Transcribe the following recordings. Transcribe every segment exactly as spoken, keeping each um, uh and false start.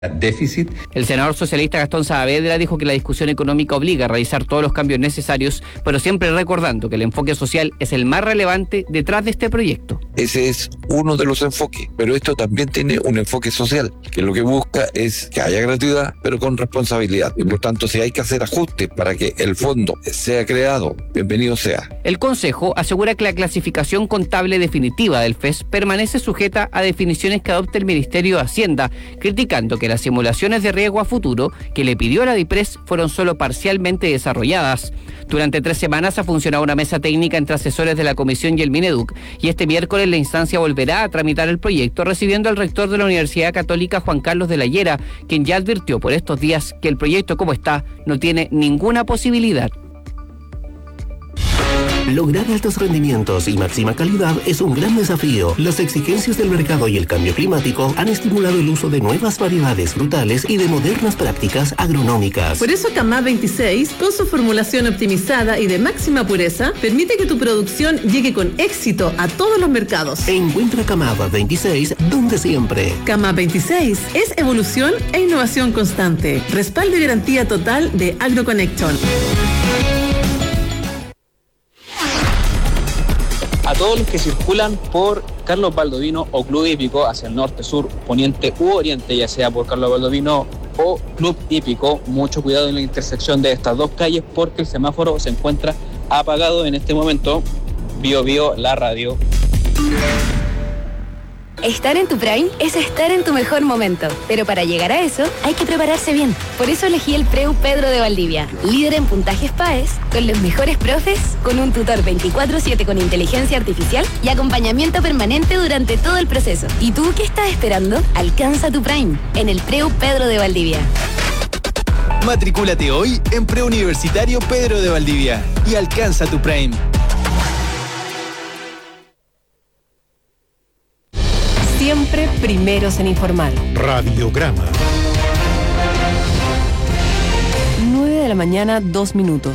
déficit. El senador socialista Gastón Saavedra dijo que la discusión económica obliga a realizar todos los cambios necesarios, pero siempre recordando que el enfoque social es el más relevante detrás de este proyecto. Ese es uno de los enfoques, pero esto también tiene un enfoque social, que lo que busca es que haya gratuidad, pero con responsabilidad. Y por tanto, si hay que hacer ajustes para que el fondo sea creado, bienvenido sea. El Consejo asegura que la clasificación contable definitiva del F E S permanece sujeta a definiciones que adopte el Ministerio de Hacienda, criticando que las simulaciones de riesgo a futuro que le pidió la DIPRES fueron solo parcialmente desarrolladas. Durante tres semanas ha funcionado una mesa técnica entre asesores de la Comisión y el Mineduc, y este miércoles la instancia volverá a tramitar el proyecto, recibiendo al rector de la Universidad Católica, Juan Carlos de la Llera, quien ya advirtió por estos días que el proyecto como está no tiene ninguna posibilidad. Lograr altos rendimientos y máxima calidad es un gran desafío. Las exigencias del mercado y el cambio climático han estimulado el uso de nuevas variedades frutales y de modernas prácticas agronómicas. Por eso Camá veintiséis, con su formulación optimizada y de máxima pureza, permite que tu producción llegue con éxito a todos los mercados. Encuentra Camá veintiséis donde siempre. Camá veintiséis es evolución e innovación constante. Respaldo y garantía total de AgroConnection. A todos los que circulan por Carlos Baldovino o Club Hípico hacia el norte, sur, poniente u oriente, ya sea por Carlos Baldovino o Club Hípico, mucho cuidado en la intersección de estas dos calles porque el semáforo se encuentra apagado en este momento. Bio Bio, la radio. Estar en tu Prime es estar en tu mejor momento, pero para llegar a eso hay que prepararse bien. Por eso elegí el Preu Pedro de Valdivia, líder en puntajes P A E S, con los mejores profes, con un tutor veinticuatro siete con inteligencia artificial y acompañamiento permanente durante todo el proceso. ¿Y tú qué estás esperando? Alcanza tu Prime en el Preu Pedro de Valdivia. Matricúlate hoy en Preuniversitario Pedro de Valdivia y alcanza tu Prime. Siempre primeros en informar. Radiograma. nueve de la mañana, dos minutos.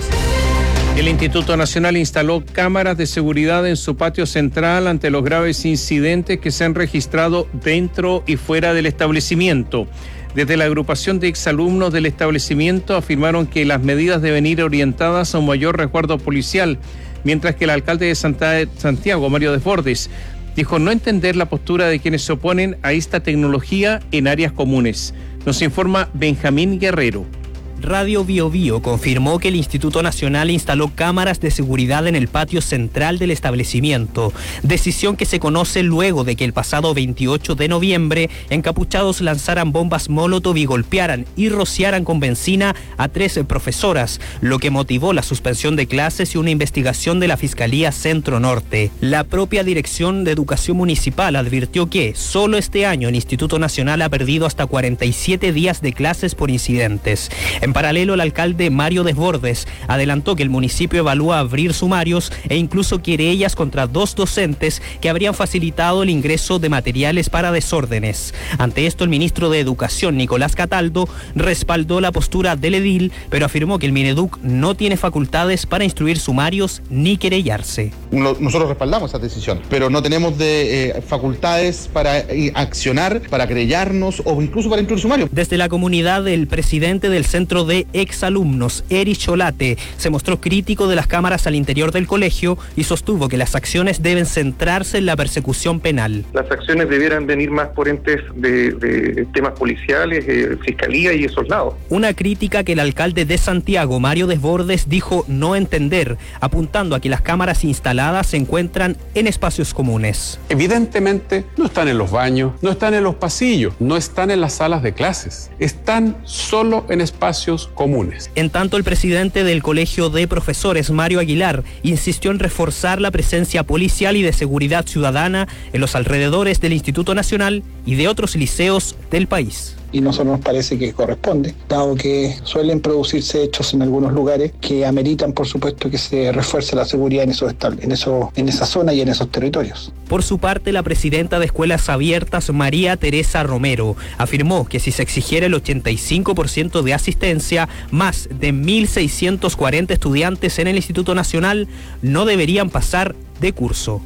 El Instituto Nacional instaló cámaras de seguridad en su patio central ante los graves incidentes que se han registrado dentro y fuera del establecimiento. Desde la agrupación de exalumnos del establecimiento afirmaron que las medidas deben ir orientadas a un mayor resguardo policial, mientras que el alcalde de Santa, Santiago, Mario Desbordes, dijo no entender la postura de quienes se oponen a esta tecnología en áreas comunes. Nos informa Benjamín Guerrero. Radio Bio Bio confirmó que el Instituto Nacional instaló cámaras de seguridad en el patio central del establecimiento, decisión que se conoce luego de que el pasado veintiocho de noviembre encapuchados lanzaran bombas Molotov y golpearan y rociaran con benzina a tres profesoras, lo que motivó la suspensión de clases y una investigación de la Fiscalía Centro Norte. La propia Dirección de Educación Municipal advirtió que solo este año el Instituto Nacional ha perdido hasta cuarenta y siete días de clases por incidentes. En paralelo, el alcalde Mario Desbordes adelantó que el municipio evalúa abrir sumarios e incluso querellas contra dos docentes que habrían facilitado el ingreso de materiales para desórdenes. Ante esto, el ministro de Educación, Nicolás Cataldo, respaldó la postura del edil, pero afirmó que el Mineduc no tiene facultades para instruir sumarios ni querellarse. Nosotros respaldamos esa decisión, pero no tenemos de, eh, facultades para eh, accionar, para querellarnos o incluso para instruir sumarios. Desde la comunidad, el presidente del Centro de Exalumnos, Erich Cholate, se mostró crítico de las cámaras al interior del colegio y sostuvo que las acciones deben centrarse en la persecución penal. Las acciones debieran venir más por entes de, de temas policiales, eh, fiscalía y esos lados. Una crítica que el alcalde de Santiago, Mario Desbordes, dijo no entender, apuntando a que las cámaras instaladas se encuentran en espacios comunes. Evidentemente no están en los baños, no están en los pasillos, no están en las salas de clases, están solo en espacios comunes. En tanto, el presidente del Colegio de Profesores, Mario Aguilar, insistió en reforzar la presencia policial y de seguridad ciudadana en los alrededores del Instituto Nacional y de otros liceos del país. Y no solo nos parece que corresponde, dado que suelen producirse hechos en algunos lugares que ameritan, por supuesto, que se refuerce la seguridad en esos estables, en eso, en esa zona y en esos territorios. Por su parte, la presidenta de Escuelas Abiertas, María Teresa Romero, afirmó que si se exigiera el ochenta y cinco por ciento de asistencia, más de mil seiscientos cuarenta estudiantes en el Instituto Nacional no deberían pasar de curso.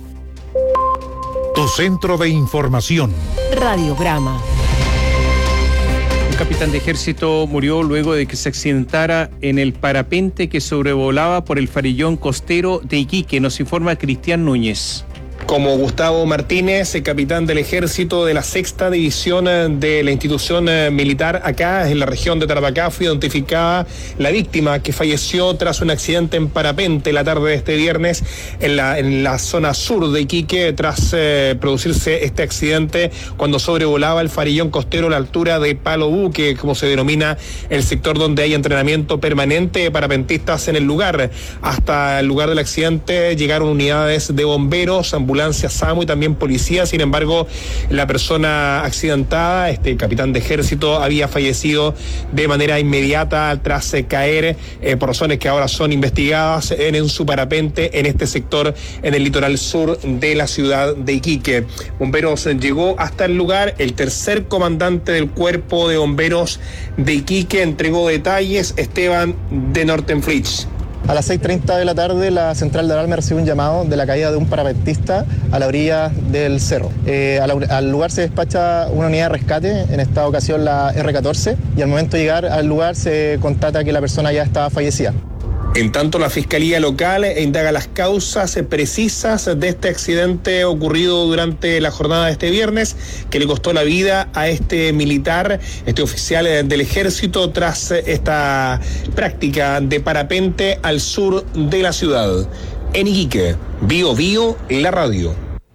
Tu centro de información. Radiograma. capitán de ejército murió luego de que se accidentara en el parapente que sobrevolaba por el farellón costero de Iquique, nos informa Cristian Núñez. Como Gustavo Martínez, el capitán del ejército de la sexta división de la institución militar acá en la región de Tarapacá, fue identificada la víctima que falleció tras un accidente en parapente la tarde de este viernes en la, en la zona sur de Iquique, tras eh, producirse este accidente cuando sobrevolaba el farellón costero a la altura de Palo Buque, como se denomina el sector donde hay entrenamiento permanente de parapentistas en el lugar. Hasta el lugar del accidente llegaron unidades de bomberos, ambulancias, SAMU y también policía. Sin embargo, la persona accidentada, este capitán de ejército, había fallecido de manera inmediata tras eh, caer eh, por razones que ahora son investigadas en, en su parapente en este sector en el litoral sur de la ciudad de Iquique. Bomberos llegó hasta el lugar. El tercer comandante del cuerpo de bomberos de Iquique entregó detalles. Esteban de Nortenflich. A las seis treinta de la tarde, la central de alarma recibió un llamado de la caída de un parapentista a la orilla del cerro. Eh, al, al lugar se despacha una unidad de rescate, en esta ocasión la erre catorce, y al momento de llegar al lugar se constata que la persona ya estaba fallecida. En tanto, la Fiscalía Local indaga las causas precisas de este accidente ocurrido durante la jornada de este viernes, que le costó la vida a este militar, este oficial del ejército, tras esta práctica de parapente al sur de la ciudad. En Iquique, Bio Bio, la radio.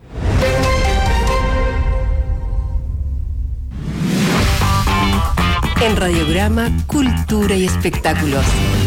En Radiograma, Cultura y Espectáculos.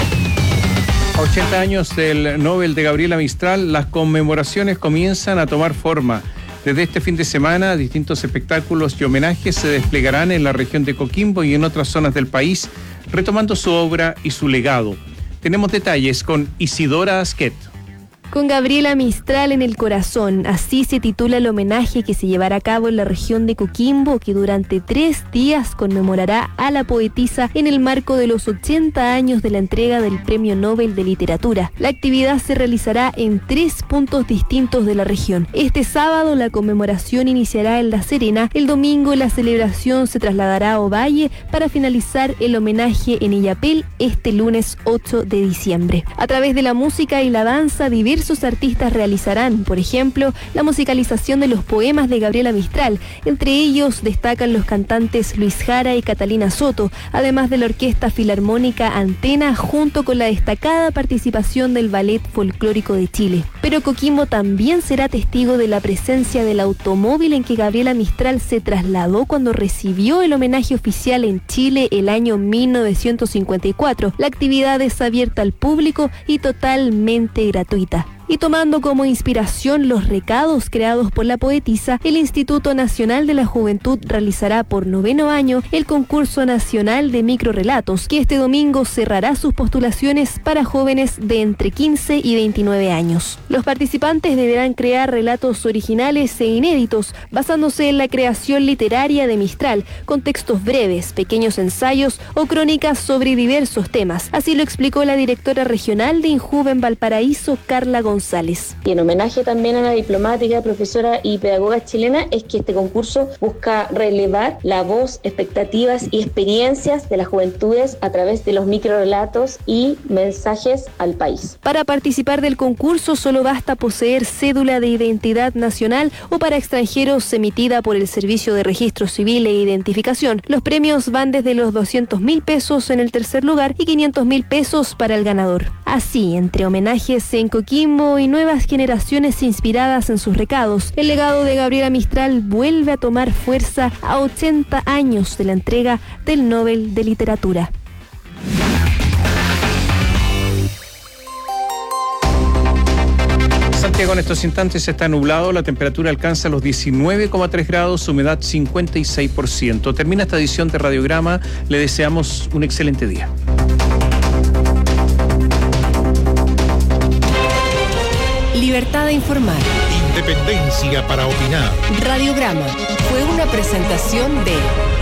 A ochenta años del Nobel de Gabriela Mistral, las conmemoraciones comienzan a tomar forma. Desde este fin de semana, distintos espectáculos y homenajes se desplegarán en la región de Coquimbo y en otras zonas del país, retomando su obra y su legado. Tenemos detalles con Isidora Asquet. Con Gabriela Mistral en el corazón, así se titula el homenaje que se llevará a cabo en la región de Coquimbo, que durante tres días conmemorará a la poetisa en el marco de los ochenta años de la entrega del Premio Nobel de Literatura. La actividad se realizará en tres puntos distintos de la región. Este sábado la conmemoración iniciará en La Serena, el domingo la celebración se trasladará a Ovalle para finalizar el homenaje en Illapel este lunes ocho de diciembre. A través de la música y la danza, diversos artistas realizarán, por ejemplo, la musicalización de los poemas de Gabriela Mistral. Entre ellos destacan los cantantes Luis Jara y Catalina Soto, además de la Orquesta Filarmónica Antena, junto con la destacada participación del Ballet Folclórico de Chile. Pero Coquimbo también será testigo de la presencia del automóvil en que Gabriela Mistral se trasladó cuando recibió el homenaje oficial en Chile el año mil novecientos cincuenta y cuatro. La actividad es abierta al público y totalmente gratuita. Y tomando como inspiración los recados creados por la poetisa, el Instituto Nacional de la Juventud realizará por noveno año el concurso nacional de microrelatos, que este domingo cerrará sus postulaciones para jóvenes de entre quince y veintinueve años. Los participantes deberán crear relatos originales e inéditos, basándose en la creación literaria de Mistral, con textos breves, pequeños ensayos o crónicas sobre diversos temas. Así lo explicó la directora regional de INJUVE Valparaíso, Carla González. González. Y en homenaje también a la diplomática, profesora y pedagoga chilena, es que este concurso busca relevar la voz, expectativas y experiencias de las juventudes a través de los microrelatos y mensajes al país. Para participar del concurso solo basta poseer cédula de identidad nacional o para extranjeros emitida por el Servicio de Registro Civil e Identificación. Los premios van desde los doscientos mil pesos en el tercer lugar y quinientos mil pesos para el ganador. Así, entre homenajes en Coquimbo y nuevas generaciones inspiradas en sus recados, el legado de Gabriela Mistral vuelve a tomar fuerza a ochenta años de la entrega del Nobel de Literatura. Santiago en estos instantes está nublado, la temperatura alcanza los diecinueve coma tres grados, humedad cincuenta y seis por ciento. Termina esta edición de Radiograma, le deseamos un excelente día. Libertad de informar. Independencia para opinar. Radiograma fue una presentación de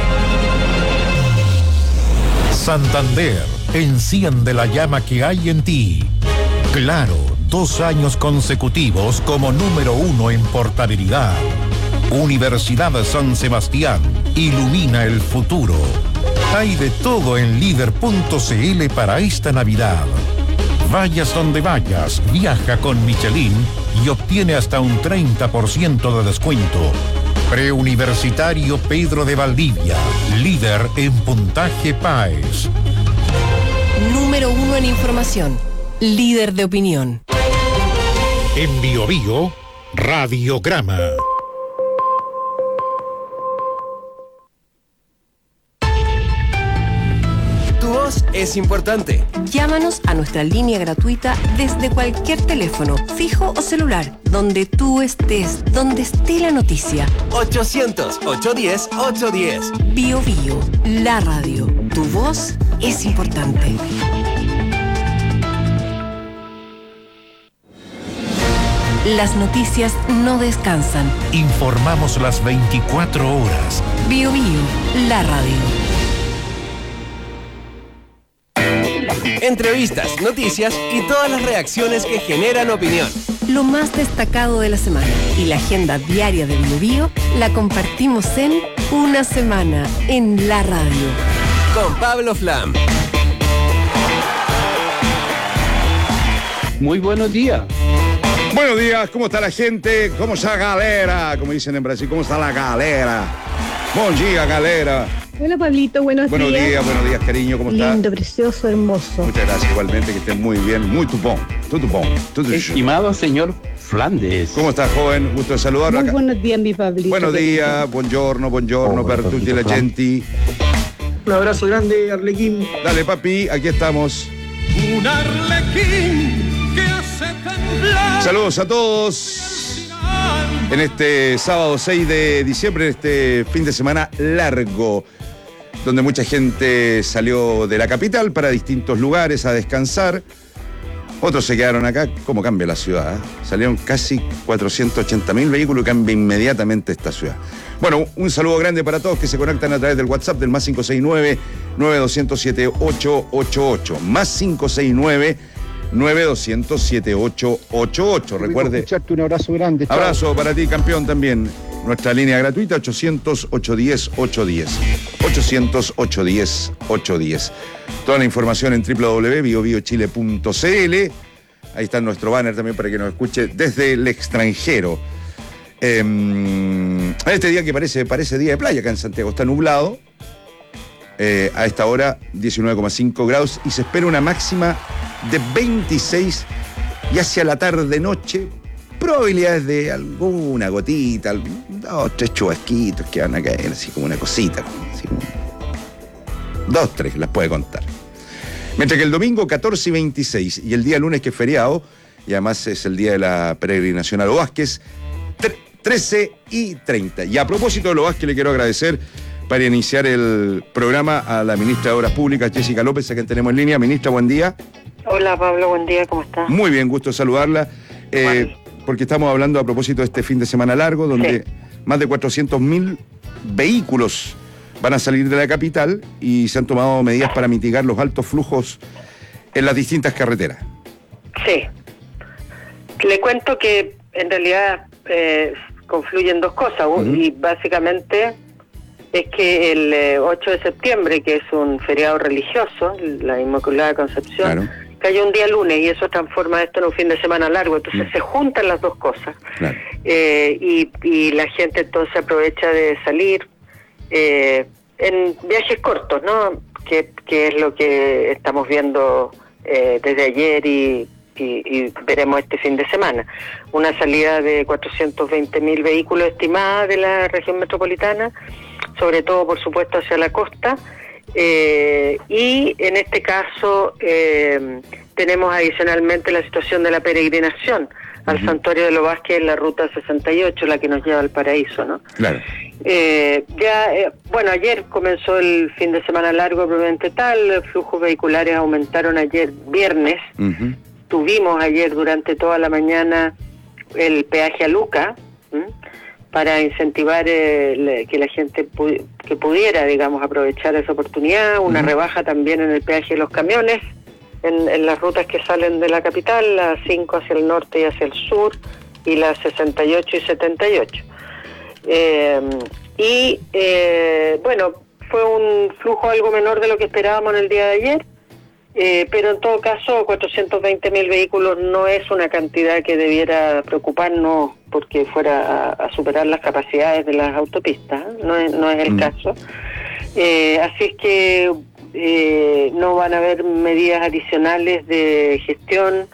Santander, enciende la llama que hay en ti. Claro, dos años consecutivos como número uno en portabilidad. Universidad San Sebastián, ilumina el futuro. Hay de todo en líder punto c l para esta Navidad. Vayas donde vayas, viaja con Michelin y obtiene hasta un treinta por ciento de descuento. Preuniversitario Pedro de Valdivia, líder en puntaje PAES. Número uno en información, líder de opinión. En Bio Bio, Radiograma. Tu voz es importante. Llámanos a nuestra línea gratuita desde cualquier teléfono, fijo o celular, donde tú estés, donde esté la noticia. ochocientos, ochocientos diez, ochocientos diez. Bio Bio, la radio. Tu voz es importante. Las noticias no descansan. Informamos las veinticuatro horas. Bio Bio, la radio. Entrevistas, noticias y todas las reacciones que generan opinión. Lo más destacado de la semana y la agenda diaria de Bio Bio la compartimos en Una Semana en la radio. Con Pablo Flam. Muy buenos días. Buenos días, ¿cómo está la gente? ¿Cómo está galera? Como dicen en Brasil, ¿cómo está la galera? Buen día, galera. Hola, Pablito, buenos, buenos días. Buenos días, buenos días, cariño, ¿cómo está? Lindo, precioso, hermoso. Muchas gracias, igualmente, que estén muy bien, muy tupón, todo bom. Estimado señor Flandes. ¿Cómo está, joven? Gusto de saludarlo. Muy buenos días, mi Pablito. Buenos días, buongiorno, buongiorno, oh, per tutti la gente. Un abrazo grande, Arlequín. Dale, papi, aquí estamos. Un Arlequín que hace temblar. Saludos a todos en este sábado seis de diciembre, en este fin de semana largo, donde mucha gente salió de la capital para distintos lugares a descansar. Otros se quedaron acá. ¿Cómo cambia la ciudad? ¿eh? Salieron casi cuatrocientos ochenta mil vehículos y cambia inmediatamente esta ciudad. Bueno, un saludo grande para todos que se conectan a través del WhatsApp del más cinco seis nueve, nueve dos cero siete, ocho ocho ocho. Más cinco seis nueve, nueve dos cero siete, ocho ocho ocho. Recuerde. Escucharte, un abrazo grande. Chao. Abrazo para ti, campeón, también. Nuestra línea gratuita, ochocientos, ochocientos diez, ochocientos diez. ochocientos, ochocientos diez, ochocientos diez. Toda la información en doble u doble u doble u punto bio bio chile punto c l. Ahí está nuestro banner también para que nos escuche desde el extranjero. Eh, este día que parece, parece día de playa acá en Santiago, está nublado. Eh, a esta hora, diecinueve coma cinco grados y se espera una máxima de veintiséis y hacia la tarde-noche. Probabilidades de alguna gotita, dos, tres chubasquitos que van a caer, así como una cosita. Así como dos, tres, las puede contar. Mientras que el domingo catorce y veintiséis y el día lunes, que es feriado, y además es el día de la peregrinación a Los Vázquez, trece y treinta. Y a propósito de Los Vázquez, le quiero agradecer para iniciar el programa a la ministra de Obras Públicas, Jessica López, a quien tenemos en línea. Ministra, buen día. Hola, Pablo, buen día, ¿cómo estás? Muy bien, gusto saludarla. Eh, porque estamos hablando a propósito de este fin de semana largo, donde sí, más de cuatrocientos mil vehículos van a salir de la capital y se han tomado medidas para mitigar los altos flujos en las distintas carreteras. Sí. Le cuento que en realidad eh, confluyen dos cosas, uh-huh. y básicamente es que el eh, ocho de septiembre, que es un feriado religioso, la Inmaculada Concepción, claro, cayó un día lunes y eso transforma esto en un fin de semana largo, entonces mm. se juntan las dos cosas, claro, eh, y, y la gente entonces aprovecha de salir eh, en viajes cortos, ¿no? Que, que es lo que estamos viendo eh, desde ayer y, y, y veremos este fin de semana. Una salida de cuatrocientos veinte mil vehículos estimada de la región metropolitana, sobre todo, por supuesto, hacia la costa. Eh, y en este caso eh, tenemos adicionalmente la situación de la peregrinación al uh-huh. santuario de Los Vázquez en la ruta sesenta y ocho, la que nos lleva al paraíso, ¿no? Claro. Eh, ya, eh, bueno, ayer comenzó el fin de semana largo probablemente tal, los flujos vehiculares aumentaron ayer viernes, uh-huh. tuvimos ayer durante toda la mañana el peaje a Luca, ¿m? para incentivar eh, que la gente pu- que pudiera, digamos, aprovechar esa oportunidad, una uh-huh. rebaja también en el peaje de los camiones, en, en las rutas que salen de la capital, las cinco hacia el norte y hacia el sur, y las sesenta y ocho y setenta y ocho. Eh, y, eh, bueno, fue un flujo algo menor de lo que esperábamos en el día de ayer, eh, pero en todo caso cuatrocientos veinte mil vehículos no es una cantidad que debiera preocuparnos porque fuera a, a superar las capacidades de las autopistas, ¿eh? no es, no es el mm. caso. Eh, así es que eh, no van a haber medidas adicionales de gestión.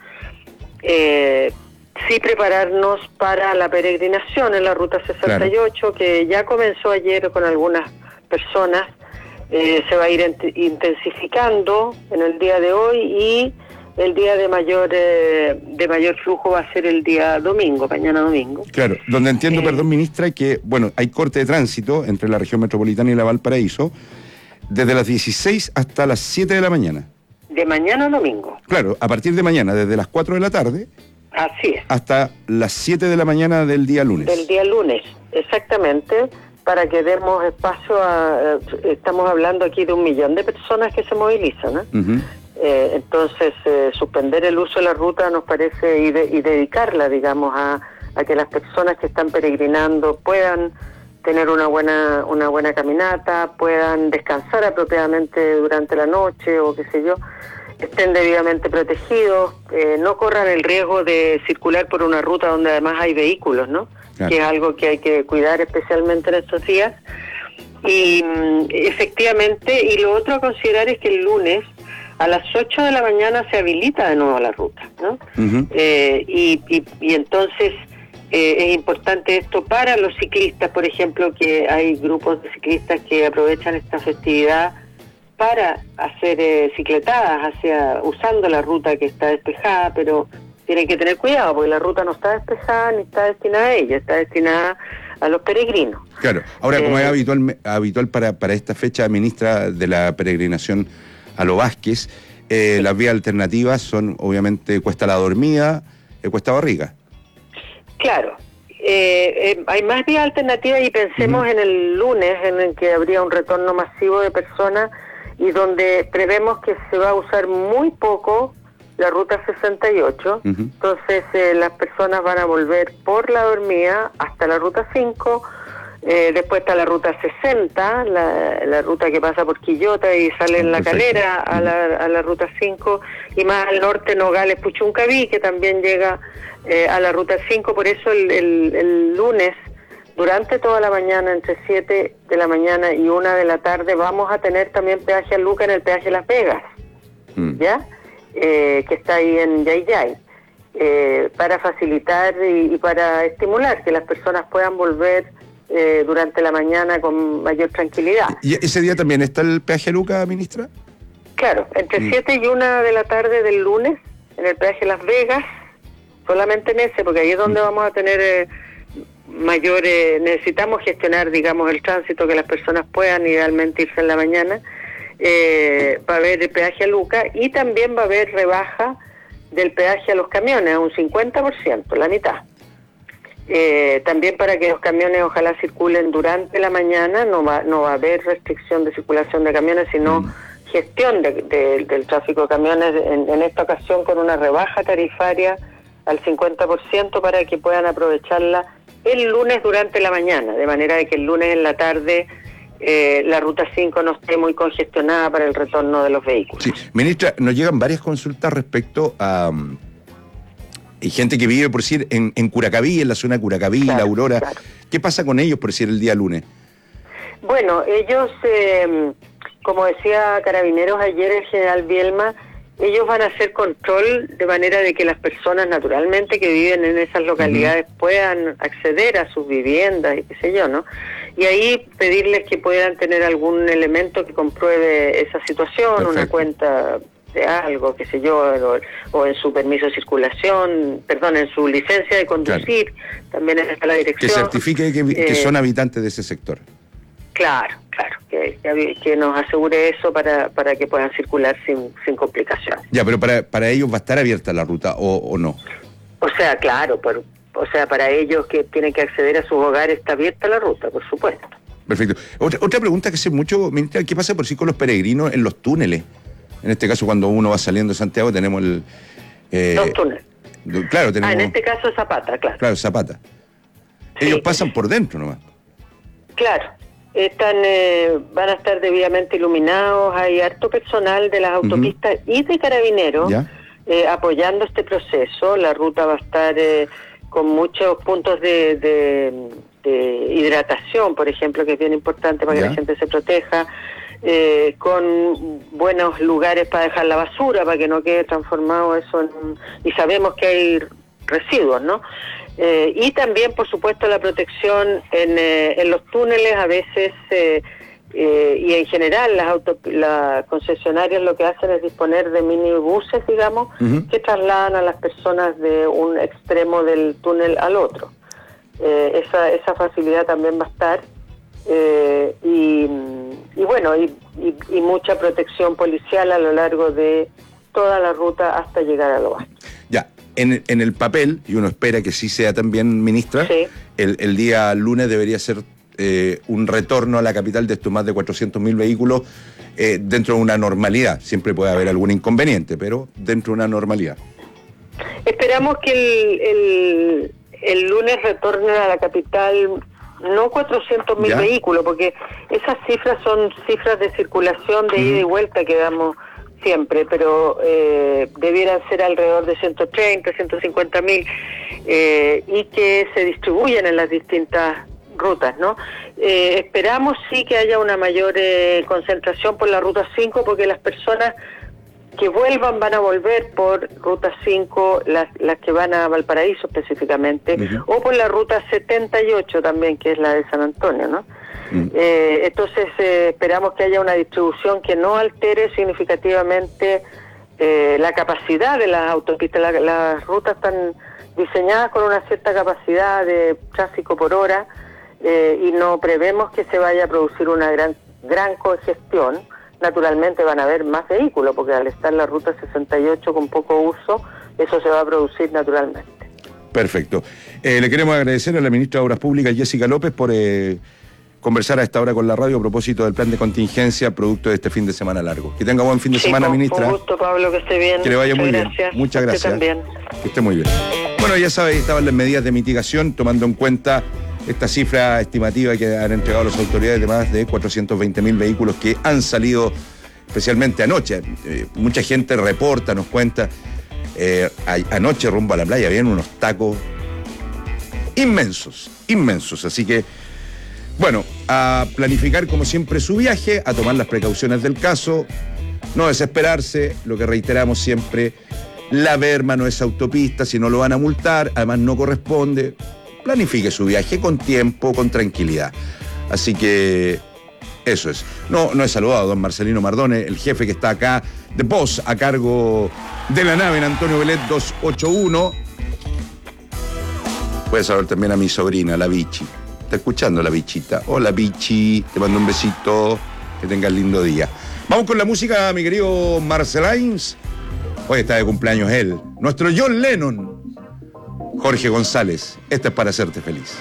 Eh, sí prepararnos para la peregrinación en la ruta sesenta y ocho, claro, que ya comenzó ayer con algunas personas, eh, se va a ir int- intensificando en el día de hoy y el día de mayor eh, de mayor flujo va a ser el día domingo, mañana domingo. Claro, donde entiendo, eh, perdón, ministra, que bueno, hay corte de tránsito entre la región metropolitana y la Valparaíso desde las dieciséis hasta las siete de la mañana. De mañana a domingo. Claro, a partir de mañana, desde las cuatro de la tarde. Así es. Hasta las siete de la mañana del día lunes. Del día lunes, exactamente, para que demos espacio a... Estamos hablando aquí de un millón de personas que se movilizan, ¿eh? Uh-huh. Eh, entonces, eh, suspender el uso de la ruta nos parece, y, de, y dedicarla, digamos, a, a que las personas que están peregrinando puedan tener una buena una buena caminata, puedan descansar apropiadamente durante la noche o qué sé yo, estén debidamente protegidos, eh, no corran el riesgo de circular por una ruta donde además hay vehículos, ¿no? Claro. Que es algo que hay que cuidar especialmente en estos días. Y efectivamente, y lo otro a considerar es que el lunes a las ocho de la mañana se habilita de nuevo la ruta, ¿no? Uh-huh. Eh, y, y, y entonces eh, es importante esto para los ciclistas, por ejemplo, que hay grupos de ciclistas que aprovechan esta festividad para hacer eh, cicletadas hacia usando la ruta que está despejada, pero tienen que tener cuidado porque la ruta no está despejada ni está destinada a ella, está destinada a los peregrinos. Claro, ahora eh, como es habitual, habitual para, para esta fecha, ministra, de la peregrinación a Lo Vázquez, eh, sí. Las vías alternativas son obviamente Cuesta La Dormida, eh, Cuesta Barriga. Claro, eh, eh, hay más vías alternativas y pensemos uh-huh. en el lunes en el que habría un retorno masivo de personas y donde prevemos que se va a usar muy poco la ruta sesenta y ocho, uh-huh. entonces eh, las personas van a volver por La Dormida hasta la ruta cinco, eh, después está la ruta sesenta, la, la ruta que pasa por Quillota y sale en La Calera a la, a la ruta cinco, y más al norte Nogales Puchuncaví, que también llega eh, a la ruta cinco. Por eso el, el, el lunes, durante toda la mañana, entre siete de la mañana y una de la tarde, vamos a tener también peaje a Luca en el peaje Las Vegas, mm. ¿ya? Eh, que está ahí en Yayay, eh, para facilitar y, y para estimular que las personas puedan volver eh, durante la mañana con mayor tranquilidad. ¿Y ese día también está el peaje a Luca, ministra? Claro, entre siete mm. y una de la tarde del lunes, en el peaje Las Vegas, solamente en ese, porque ahí es donde mm. vamos a tener eh, mayor, eh, necesitamos gestionar, digamos, el tránsito, que las personas puedan idealmente irse en la mañana. Eh, va a haber el peaje a Luca y también va a haber rebaja del peaje a los camiones a un cincuenta por ciento, la mitad. Eh, también para que los camiones ojalá circulen durante la mañana, no va no va a haber restricción de circulación de camiones, sino mm. gestión de, de, del tráfico de camiones, en, en esta ocasión con una rebaja tarifaria al cincuenta por ciento para que puedan aprovecharla el lunes durante la mañana, de manera de que el lunes en la tarde Eh, la ruta cinco no esté muy congestionada para el retorno de los vehículos. Sí, ministra, nos llegan varias consultas respecto a um, hay gente que vive, por decir, en, en Curacaví, en la zona de Curacaví, claro, La Aurora. Claro. ¿Qué pasa con ellos, por decir, el día lunes? Bueno, ellos, eh, como decía Carabineros ayer el general Bielma, ellos van a hacer control de manera de que las personas naturalmente que viven en esas localidades uh-huh. puedan acceder a sus viviendas y qué sé yo, ¿no? Y ahí pedirles que puedan tener algún elemento que compruebe esa situación, perfecto. Una cuenta de algo, qué sé yo, o, o en su permiso de circulación, perdón, en su licencia de conducir, claro. También está la dirección. Que certifique que, eh, que son habitantes de ese sector. Claro, claro, que, que, que nos asegure eso para, para que puedan circular sin, sin complicaciones. Ya, pero para, para ellos va a estar abierta la ruta, ¿o, o no? O sea, claro, por, o sea, para ellos que tienen que acceder a sus hogares está abierta la ruta, por supuesto. Perfecto. Otra, otra pregunta que sé mucho, ministra, ¿qué pasa por sí con los peregrinos en los túneles? En este caso, cuando uno va saliendo de Santiago, tenemos el... Eh, los túneles. Claro, tenemos... Ah, en este caso Zapata, claro. Claro, Zapata. Ellos sí, pasan por dentro nomás. Claro. están eh, van a estar debidamente iluminados, hay harto personal de las autopistas uh-huh. y de carabineros eh, apoyando este proceso. La ruta va a estar eh, con muchos puntos de, de, de hidratación, por ejemplo, que es bien importante para ¿Ya? que la gente se proteja, eh, con buenos lugares para dejar la basura, para que no quede transformado eso en... Y sabemos que hay residuos, ¿no? Eh, y también, por supuesto, la protección en, eh, en los túneles. A veces eh, eh, y en general las auto, las concesionarias lo que hacen es disponer de minibuses, digamos, uh-huh. que trasladan a las personas de un extremo del túnel al otro. Eh, esa, esa facilidad también va a estar eh, y, y bueno y, y, y mucha protección policial a lo largo de toda la ruta hasta llegar a Lo Basto. Ya. En, en el papel, y uno espera que sí sea también, ministra, sí. el, el día lunes debería ser eh, un retorno a la capital de estos más de cuatrocientos mil vehículos eh, dentro de una normalidad. Siempre puede haber algún inconveniente, pero dentro de una normalidad. Esperamos que el, el, el lunes retornen a la capital no cuatrocientos mil vehículos, porque esas cifras son cifras de circulación de uh-huh. ida y vuelta que damos siempre, pero eh, debieran ser alrededor de ciento treinta, ciento cincuenta mil eh, y que se distribuyan en las distintas rutas, ¿no? Eh, esperamos sí que haya una mayor eh, concentración por la ruta cinco, porque las personas que vuelvan van a volver por ruta cinco, las, las que van a Valparaíso específicamente, uh-huh. o por la ruta setenta y ocho también, que es la de San Antonio, ¿no? Eh, entonces eh, esperamos que haya una distribución que no altere significativamente eh, la capacidad de las autopistas. La, las rutas están diseñadas con una cierta capacidad de tráfico por hora eh, y no prevemos que se vaya a producir una gran gran congestión. Naturalmente van a haber más vehículos, porque al estar la ruta sesenta y ocho con poco uso, eso se va a producir naturalmente. Perfecto. Eh, le queremos agradecer a la ministra de Obras Públicas, Jessica López, por... Eh, conversar a esta hora con la radio a propósito del plan de contingencia producto de este fin de semana largo. Que tenga buen fin de sí, semana, ministra. Un gusto, Pablo, que esté bien. Que le vaya Muchas muy gracias. bien. Muchas gracias. Usted también. Que esté muy bien. Bueno, ya sabe, estaban las medidas de mitigación, tomando en cuenta esta cifra estimativa que han entregado las autoridades de más de cuatrocientos veinte mil vehículos que han salido especialmente anoche. Eh, mucha gente reporta, nos cuenta, eh, a, anoche rumbo a la playa habían unos tacos inmensos, inmensos. Así que bueno, a planificar como siempre su viaje, a tomar las precauciones del caso, no desesperarse, lo que reiteramos siempre, la Berma no es autopista, si no lo van a multar, además no corresponde, planifique su viaje con tiempo, con tranquilidad. Así que eso es. No, no he saludado a don Marcelino Mardone, el jefe que está acá de voz a cargo de la nave en Antonio Velet doscientos ochenta y uno. Puedes saludar también a mi sobrina, la Vichy. Está escuchando la bichita. Hola, Bichi, te mando un besito, que tengas lindo día. Vamos con la música, mi querido Marcelines. Hoy está de cumpleaños él, nuestro John Lennon, Jorge González. Esta es para hacerte feliz.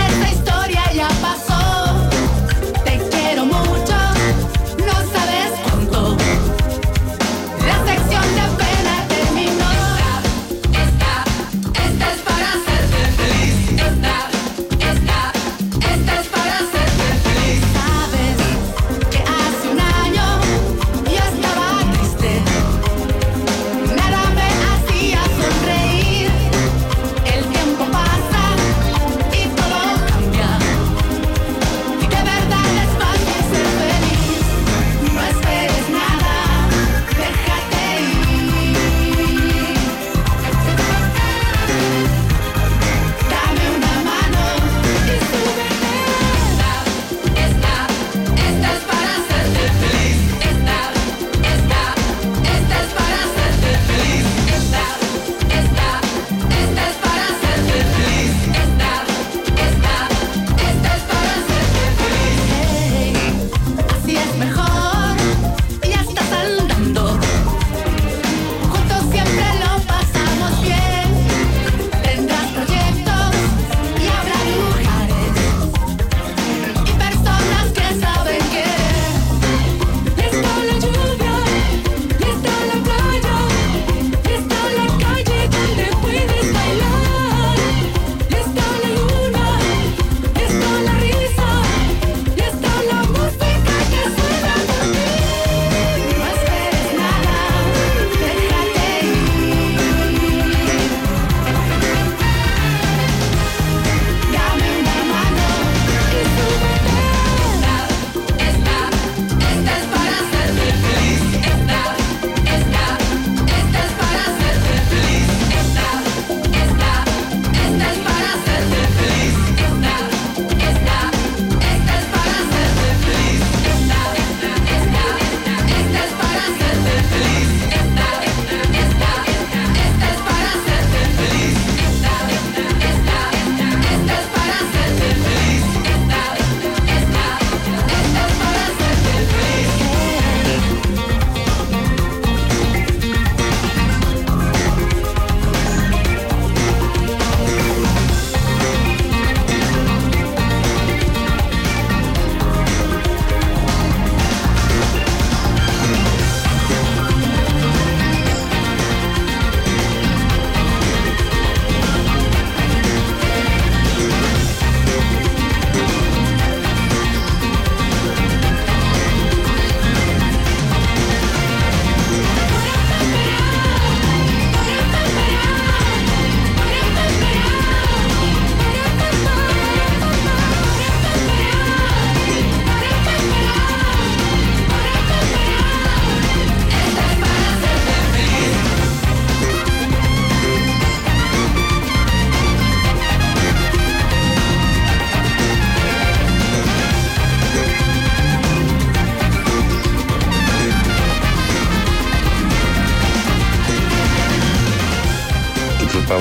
Te quiero mucho, no sabes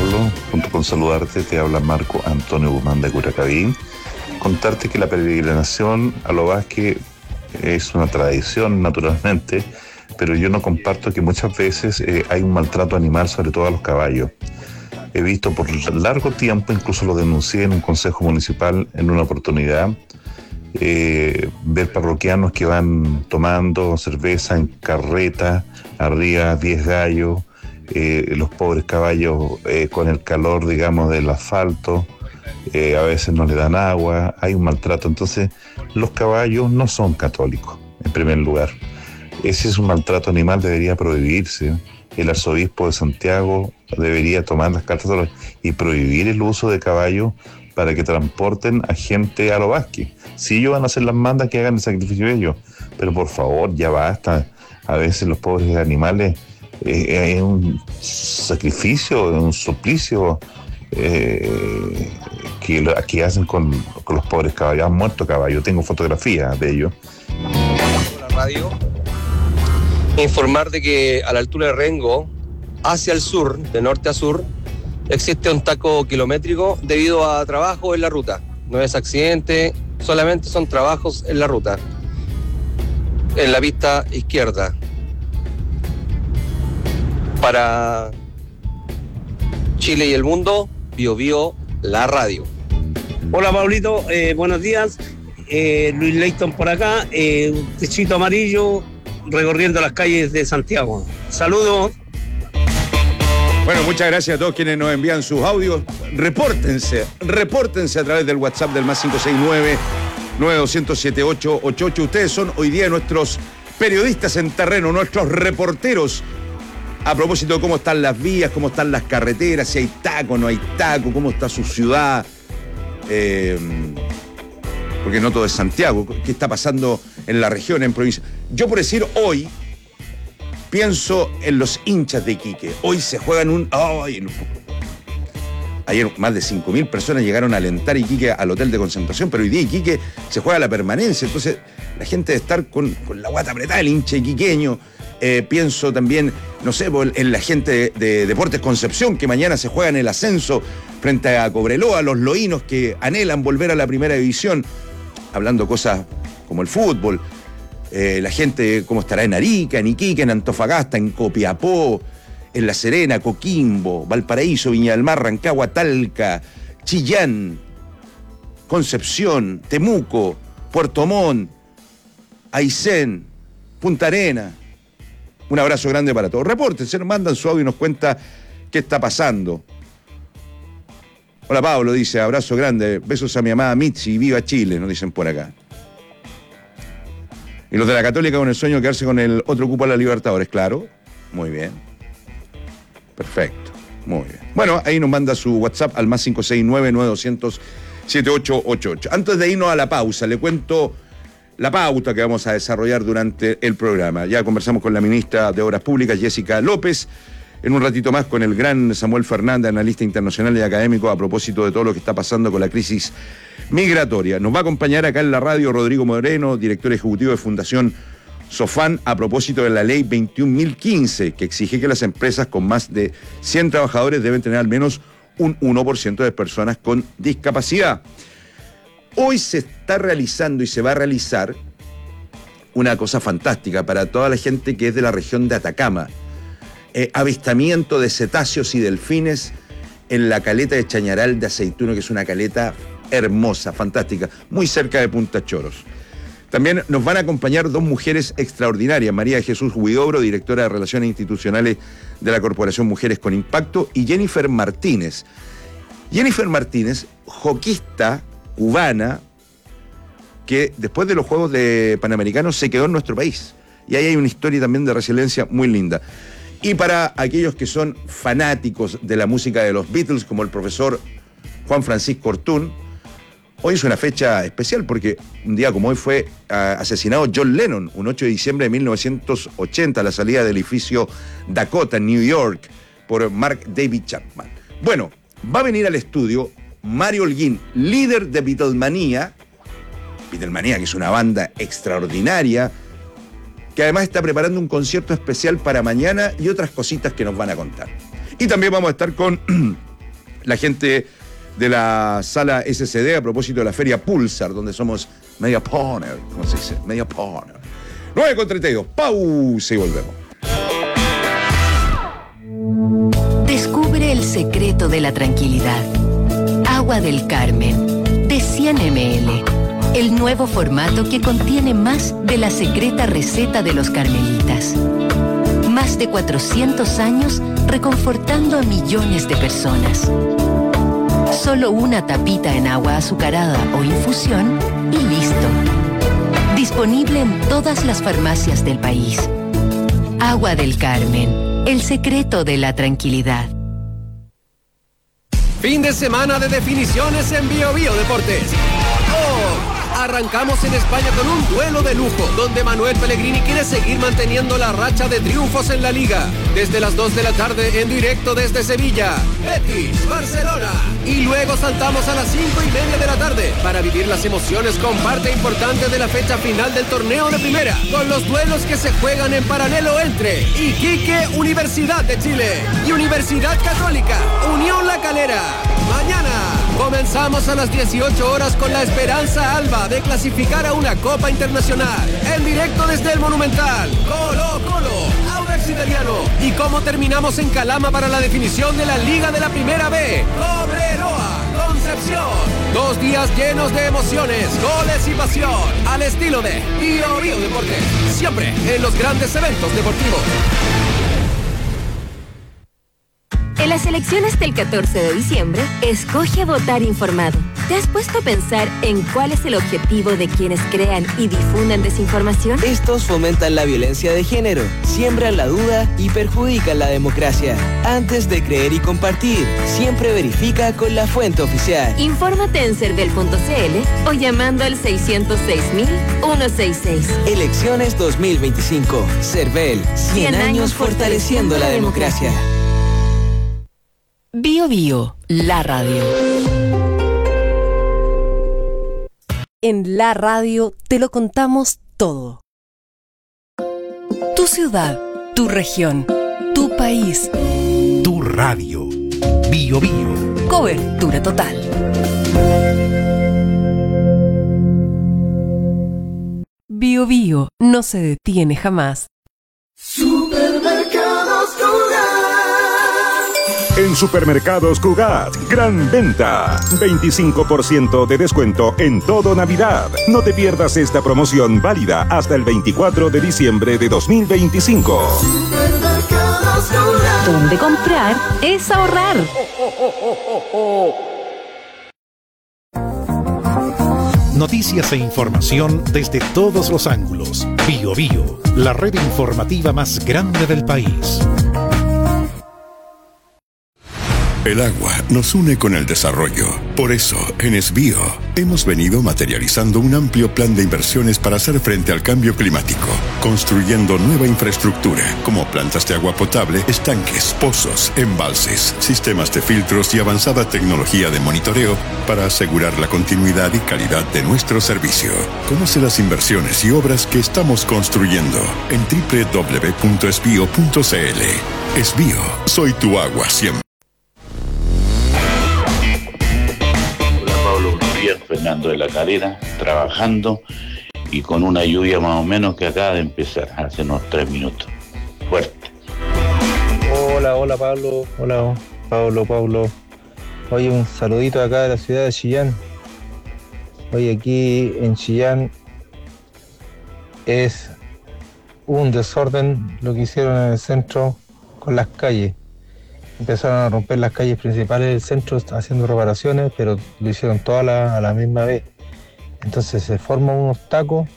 Carlos. Junto con saludarte, te habla Marco Antonio Guzmán de Curacaví. Contarte que la peregrinación a lo Vázquez es una tradición, naturalmente, pero yo no comparto que muchas veces eh, hay un maltrato animal, sobre todo a los caballos. He visto por largo tiempo, incluso lo denuncié en un consejo municipal en una oportunidad, eh, ver parroquianos que van tomando cerveza en carreta, arriba diez gallos, eh, los pobres caballos eh, con el calor, digamos, del asfalto, eh, a veces no le dan agua, hay un maltrato. Entonces, los caballos no son católicos, en primer lugar. Ese es un maltrato animal, debería prohibirse. El arzobispo de Santiago debería tomar las cartas y prohibir el uso de caballos para que transporten a gente a lo Vázquez. Si ellos van a hacer las mandas, que hagan el sacrificio ellos. Pero por favor, ya basta. A veces los pobres animales eh, es un sacrificio, es un suplicio eh, que, que hacen con, con los pobres caballos. Han muerto caballos, tengo fotografías de ellos. La radio. Informar de que a la altura de Rengo, hacia el sur, de norte a sur, existe un taco kilométrico debido a trabajo en la ruta. No es accidente, solamente son trabajos en la ruta. En la pista izquierda. Para Chile y el mundo, Bio Bio, la radio. Hola Pablito, eh, buenos días. Eh, Luis Leighton por acá, eh, un techito amarillo recorriendo las calles de Santiago. Saludos. Bueno, muchas gracias a todos quienes nos envían sus audios. Repórtense, repórtense a través del WhatsApp del más cinco seis nueve, nueve dos cero siete ocho ocho ocho. Ustedes son hoy día nuestros periodistas en terreno, nuestros reporteros. A propósito de cómo están las vías, cómo están las carreteras, si hay taco, no hay taco, cómo está su ciudad. Eh, porque no todo es Santiago. ¿Qué está pasando en la región, en provincia? Yo, por decir, hoy pienso en los hinchas de Iquique. Hoy se juegan un... Oh, ayer más de cinco mil personas llegaron a alentar Iquique al hotel de concentración, pero hoy día Iquique se juega la permanencia. Entonces, la gente debe estar con, con la guata apretada, el hincha iquiqueño. Eh, pienso también, no sé, en la gente de, de Deportes Concepción, que mañana se juega en el ascenso frente a Cobreloa, los loínos que anhelan volver a la primera división, hablando cosas como el fútbol. Eh, la gente, cómo estará en Arica, en Iquique, en Antofagasta, en Copiapó, en La Serena, Coquimbo, Valparaíso, Viña del Mar, Rancagua, Talca, Chillán, Concepción, Temuco, Puerto Montt, Aysén, Punta Arenas. Un abrazo grande para todos. Repórtense, nos mandan su audio y nos cuenta qué está pasando. Hola Pablo, dice, abrazo grande, besos a mi amada Mitzi, viva Chile, nos dicen por acá. Y los de la Católica con el sueño de quedarse con el otro cupo a la Libertadores, claro. Muy bien. Perfecto, muy bien. Bueno, ahí nos manda su WhatsApp al más cinco seis nueve, nueve dos cero cero, siete ocho ocho ocho. Antes de irnos a la pausa, le cuento la pauta que vamos a desarrollar durante el programa. Ya conversamos con la ministra de Obras Públicas, Jessica López. En un ratito más con el gran Samuel Fernández, analista internacional y académico, a propósito de todo lo que está pasando con la crisis migratoria. Nos va a acompañar acá en la radio Rodrigo Moreno, director ejecutivo de Fundación Sofán, a propósito de la ley veintiún mil quince, que exige que las empresas con más de cien trabajadores deben tener al menos un uno por ciento de personas con discapacidad. Hoy se está realizando y se va a realizar una cosa fantástica para toda la gente que es de la región de Atacama. Eh, avistamiento de cetáceos y delfines en la caleta de Chañaral de Aceituno, que es una caleta hermosa, fantástica, muy cerca de Punta Choros. También nos van a acompañar dos mujeres extraordinarias, María de Jesús Huidobro, directora de Relaciones Institucionales de la Corporación Mujeres con Impacto, y Jennifer Martínez. Jennifer Martínez, joquista cubana, que después de los Juegos de Panamericanos se quedó en nuestro país. Y ahí hay una historia también de resiliencia muy linda. Y para aquellos que son fanáticos de la música de los Beatles, como el profesor Juan Francisco Ortún, hoy es una fecha especial porque un día como hoy fue uh, asesinado John Lennon, un ocho de diciembre de mil novecientos ochenta, a la salida del edificio Dakota en New York, por Mark David Chapman. Bueno, va a venir al estudio Mario Holguín, líder de Beatlemania, Beatlemania, que es una banda extraordinaria, que además está preparando un concierto especial para mañana y otras cositas que nos van a contar. Y también vamos a estar con la gente de la sala S C D a propósito de la feria Pulsar, donde somos media partner, ¿cómo se dice? Media partner. nueve con treinta y dos, pausa y volvemos. Descubre el secreto de la tranquilidad. Agua del Carmen, de cien mililitros. El nuevo formato que contiene más de la secreta receta de los carmelitas. Más de cuatrocientos años reconfortando a millones de personas. Solo una tapita en agua azucarada o infusión y listo. Disponible en todas las farmacias del país. Agua del Carmen, el secreto de la tranquilidad. Fin de semana de definiciones en Bio Bio Deportes. ¡Oh! Arrancamos en España con un duelo de lujo, donde Manuel Pellegrini quiere seguir manteniendo la racha de triunfos en la Liga. Desde las dos de la tarde, en directo desde Sevilla, Betis, Barcelona. Y luego saltamos a las cinco y media de la tarde, para vivir las emociones con parte importante de la fecha final del torneo de primera, con los duelos que se juegan en paralelo entre Iquique, Universidad de Chile, y Universidad Católica, Unión La Calera. Mañana comenzamos a las dieciocho horas con la esperanza alba de clasificar a una Copa Internacional. En directo desde el Monumental, Colo Colo, Audax Italiano. Y cómo terminamos en Calama para la definición de la Liga de la Primera B, Cobreloa, Concepción. Dos días llenos de emociones, goles y pasión, al estilo de Bio Bio Deportes. Siempre en los grandes eventos deportivos. En las elecciones del catorce de diciembre, escoge votar informado. ¿Te has puesto a pensar en cuál es el objetivo de quienes crean y difundan desinformación? Estos fomentan la violencia de género, siembran la duda y perjudican la democracia. Antes de creer y compartir, siempre verifica con la fuente oficial. Infórmate en cervel punto c l o llamando al seiscientos seis mil ciento sesenta y seis. Elecciones dos mil veinticinco. Cervel, cien años fortaleciendo la democracia. Bio Bio, la radio. En la radio te lo contamos todo. Tu ciudad, tu región, tu país. Tu radio. Bio Bio. Cobertura total. Bio Bio no se detiene jamás. Supermercados Cugat. En Supermercados Cugat, gran venta. veinticinco por ciento de descuento en todo Navidad. No te pierdas esta promoción válida hasta el veinticuatro de diciembre de dos mil veinticinco. Supermercados Cugat. Donde comprar es ahorrar. Noticias e información desde todos los ángulos. Bio Bio, la red informativa más grande del país. El agua nos une con el desarrollo. Por eso, en Esbio, hemos venido materializando un amplio plan de inversiones para hacer frente al cambio climático, construyendo nueva infraestructura, como plantas de agua potable, estanques, pozos, embalses, sistemas de filtros y avanzada tecnología de monitoreo para asegurar la continuidad y calidad de nuestro servicio. Conoce las inversiones y obras que estamos construyendo en doble u doble u doble u punto esbio punto c l. Esbio, soy tu agua siempre. Fernando de la Calera, trabajando y con una lluvia más o menos que acaba de empezar, hace unos tres minutos. Fuerte. Hola, hola Pablo, hola Pablo, Pablo. Oye, un saludito acá de la ciudad de Chillán. Hoy aquí en Chillán es un desorden lo que hicieron en el centro con las calles. Empezaron a romper las calles principales del centro haciendo reparaciones, pero lo hicieron todas a la, a la misma vez. Entonces se forman unos tacos,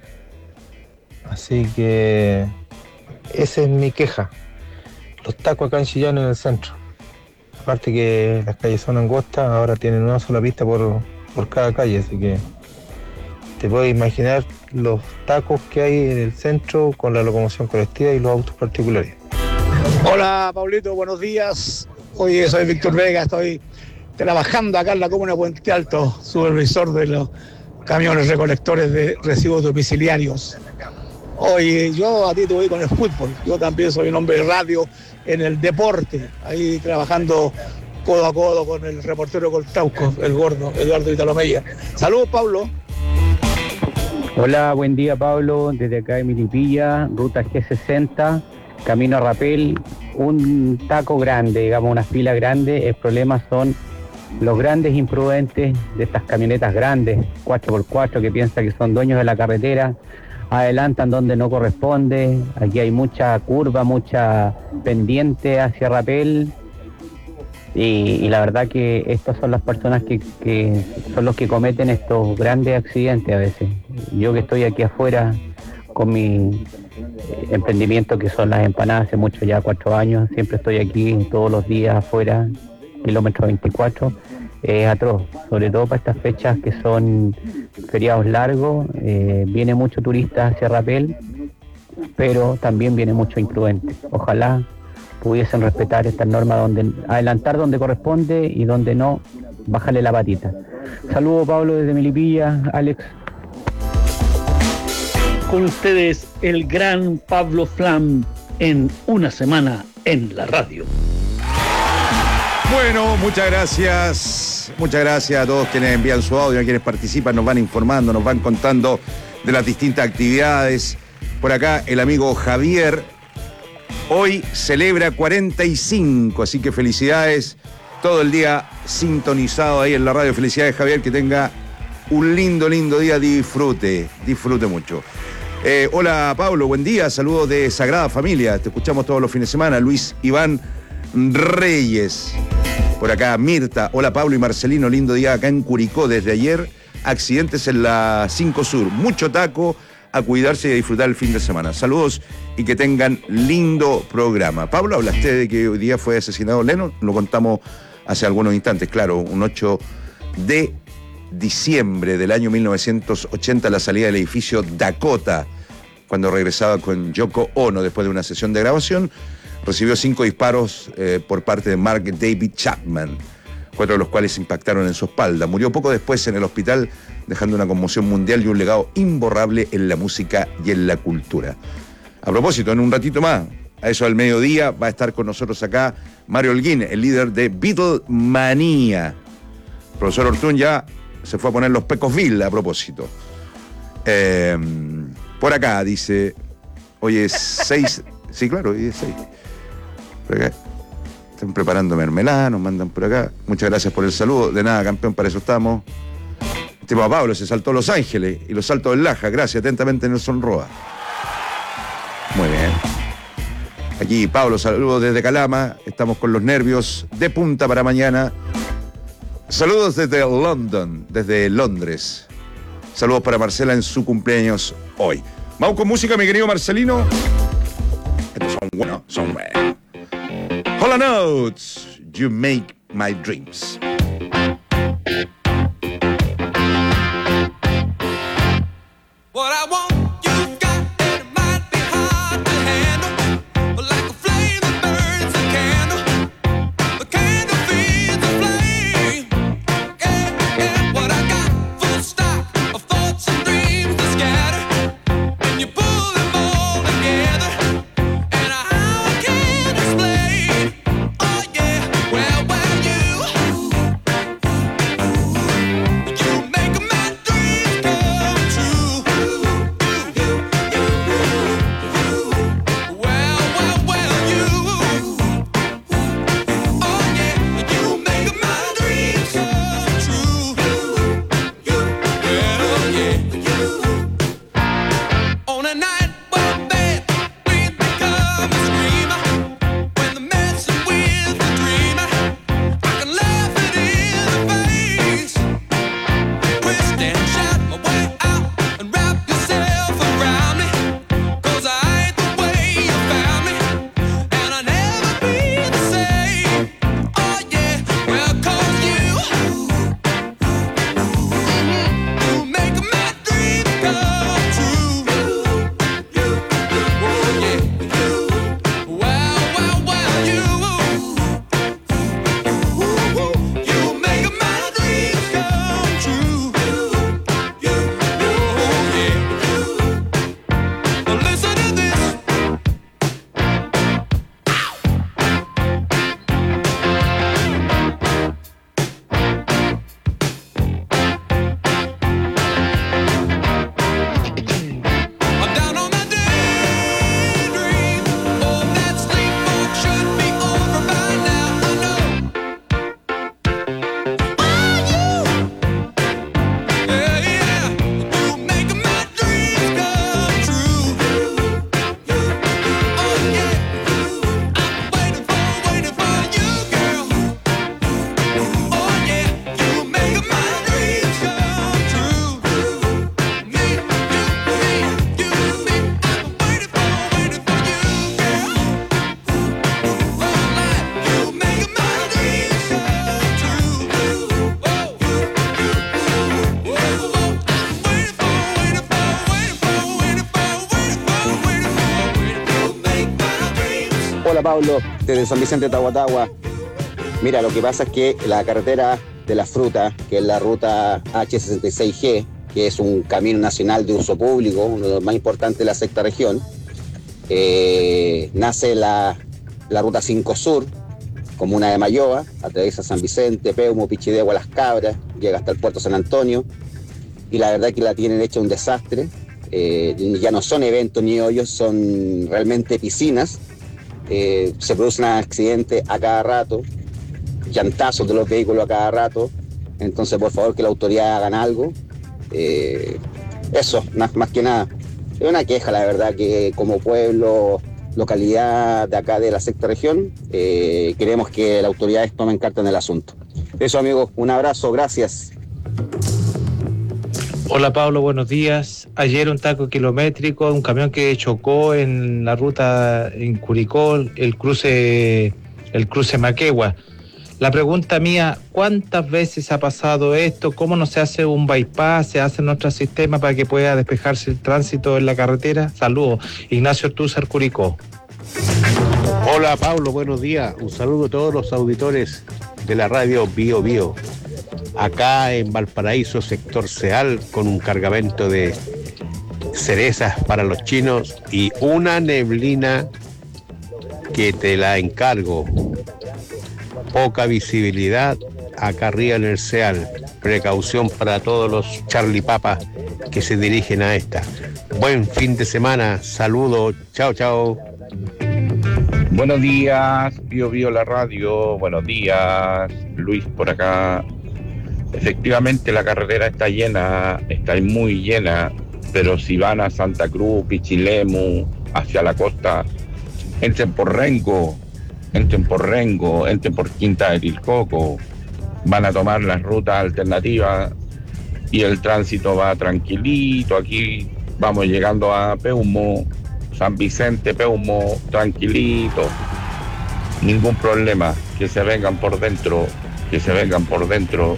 así que esa es mi queja. Los tacos acá en Chillán en el centro. Aparte que las calles son angostas, ahora tienen una sola pista por, por cada calle, así que te puedes imaginar los tacos que hay en el centro con la locomoción colectiva y los autos particulares. Hola Pablito, buenos días. Hoy soy Víctor Vega, estoy trabajando acá en la comuna de Puente Alto, supervisor de los camiones recolectores de residuos domiciliarios. Oye, yo a ti te voy con el fútbol, yo también soy un hombre de radio en el deporte, ahí trabajando codo a codo con el reportero Coltauco, el gordo, Eduardo Italomeya. Saludos, Pablo. Hola, buen día, Pablo, desde acá de Milipilla, ruta G sesenta, camino a Rapel, un taco grande, digamos, una fila grande. El problema son los grandes imprudentes de estas camionetas grandes, cuatro por cuatro, que piensan que son dueños de la carretera, adelantan donde no corresponde. Aquí hay mucha curva, mucha pendiente hacia Rapel, y, y la verdad que estas son las personas que, que son los que cometen estos grandes accidentes a veces. Yo que estoy aquí afuera con mi emprendimiento que son las empanadas hace mucho, ya cuatro años, siempre estoy aquí todos los días afuera, kilómetro veinticuatro, es atroz, sobre todo para estas fechas que son feriados largos. Eh, viene mucho turista hacia Rapel, pero también viene mucho imprudente. Ojalá pudiesen respetar estas normas, donde adelantar donde corresponde y donde no, bájale la patita. Saludos, Pablo, desde Melipilla. Alex. Con ustedes, el gran Pablo Flam, en Una Semana en la Radio. Bueno, muchas gracias. Muchas gracias a todos quienes envían su audio, a quienes participan, nos van informando, nos van contando de las distintas actividades. Por acá, el amigo Javier hoy celebra cuarenta y cinco, así que felicidades. Todo el día sintonizado ahí en la radio. Felicidades, Javier, que tenga un lindo, lindo día. Disfrute, disfrute mucho. Eh, hola, Pablo, buen día. Saludos de Sagrada Familia. Te escuchamos todos los fines de semana. Luis Iván Reyes. Por acá, Mirta. Hola, Pablo y Marcelino. Lindo día acá en Curicó. Desde ayer, accidentes en la cinco Sur. Mucho taco. A cuidarse y a disfrutar el fin de semana. Saludos y que tengan lindo programa. Pablo, hablaste de que hoy día fue asesinado Lennon. Lo contamos hace algunos instantes. Claro, un ocho de diciembre del año mil novecientos ochenta, la salida del edificio Dakota, cuando regresaba con Yoko Ono después de una sesión de grabación, recibió cinco disparos eh, por parte de Mark David Chapman, cuatro de los cuales impactaron en su espalda. Murió poco después en el hospital, dejando una conmoción mundial y un legado imborrable en la música y en la cultura. A propósito, en un ratito más, a eso del mediodía, va a estar con nosotros acá Mario Holguín, el líder de Beatlemania. El profesor Ortún ya se fue a poner los Pecosville a propósito. Eh, por acá dice, hoy es seis, sí, claro, hoy es seis. Por acá están preparando mermelada, nos mandan por acá. Muchas gracias por el saludo. De nada, campeón, para eso estamos. Tipo a Pablo, se saltó Los Ángeles y los saltos del Laja. Gracias, atentamente, Nelson Roa. Muy bien. Aquí, Pablo, saludos desde Calama. Estamos con los nervios de punta para mañana. Saludos desde London, desde Londres. Saludos para Marcela en su cumpleaños hoy. Vamos con música, mi querido Marcelino. Estos son buenos, son buenos. Hall and Oates, You Make My Dreams. What I want. Well, well, you día, Pablo, desde San Vicente de Tahuatahua. Mira, lo que pasa es que la carretera de la fruta, que es la ruta H sesenta y seis G, que es un camino nacional de uso público, uno de los más importantes de la sexta región, eh, nace la, la ruta cinco Sur, comuna de Mayoa, atraviesa San Vicente, Peumo, Pichidegua, Las Cabras, llega hasta el puerto San Antonio, y la verdad es que la tienen hecha un desastre. Eh, ya no son eventos ni hoyos, son realmente piscinas. Eh, se producen accidentes a cada rato, llantazos de los vehículos a cada rato. Entonces, por favor, que la autoridad hagan algo. Eh, eso, más, más que nada. Es una queja, la verdad, que como pueblo, localidad de acá de la sexta región, eh, queremos que las autoridades tomen carta en el asunto. Eso, amigos, un abrazo, gracias. Hola Pablo, buenos días. Ayer un taco kilométrico, un camión que chocó en la ruta en Curicó, el cruce, el cruce Maquegua. La pregunta mía, ¿cuántas veces ha pasado esto? ¿Cómo no se hace un bypass, se hace en nuestro sistema para que pueda despejarse el tránsito en la carretera? Saludos. Ignacio Ortúzar, Curicó. Hola Pablo, buenos días. Un saludo a todos los auditores de la radio Bio Bio. Acá en Valparaíso, sector Ceal, con un cargamento de cerezas para los chinos y una neblina que te la encargo. Poca visibilidad acá arriba en el Ceal. Precaución para todos los Charlie Papas que se dirigen a esta. Buen fin de semana. Saludos. Chao, chao. Buenos días, Bio Bio la radio. Buenos días, Luis por acá. Efectivamente la carretera está llena, está muy llena, pero si van a Santa Cruz, Pichilemu, hacia la costa, entren por Rengo, entren por Rengo, entren por Quinta de Tilcoco, van a tomar las rutas alternativas y el tránsito va tranquilito. Aquí vamos llegando a Peumo, San Vicente, Peumo, tranquilito, ningún problema, que se vengan por dentro, que se vengan por dentro.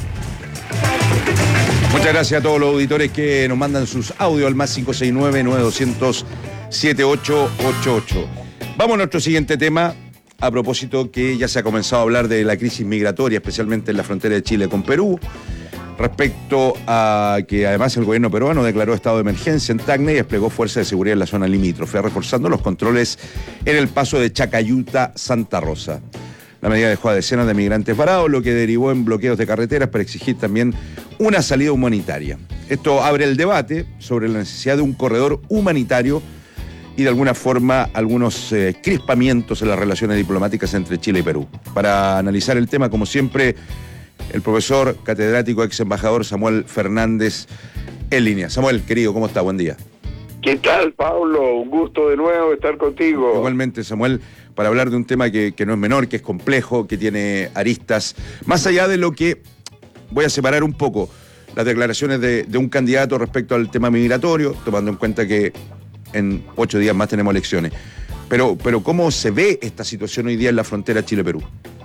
Muchas gracias a todos los auditores que nos mandan sus audios al más cinco seis nueve, nueve dos cero cero, siete ocho ocho ocho. Vamos a nuestro siguiente tema, a propósito que ya se ha comenzado a hablar de la crisis migratoria, especialmente en la frontera de Chile con Perú, respecto a que además el gobierno peruano declaró estado de emergencia en Tacna y desplegó fuerzas de seguridad en la zona limítrofe, reforzando los controles en el paso de Chacayuta-Santa Rosa. La medida dejó a decenas de migrantes varados, lo que derivó en bloqueos de carreteras para exigir también una salida humanitaria. Esto abre el debate sobre la necesidad de un corredor humanitario y de alguna forma algunos eh, crispamientos en las relaciones diplomáticas entre Chile y Perú. Para analizar el tema, como siempre, el profesor catedrático ex embajador Samuel Fernández en línea. Samuel, querido, ¿cómo está? Buen día. ¿Qué tal, Pablo? Un gusto de nuevo estar contigo. Igualmente, Samuel, para hablar de un tema que, que no es menor, que es complejo, que tiene aristas, más allá de lo que voy a separar un poco las declaraciones de, de un candidato respecto al tema migratorio, tomando en cuenta que en ocho días más tenemos elecciones. Pero, pero ¿cómo se ve esta situación hoy día en la frontera Chile-Perú?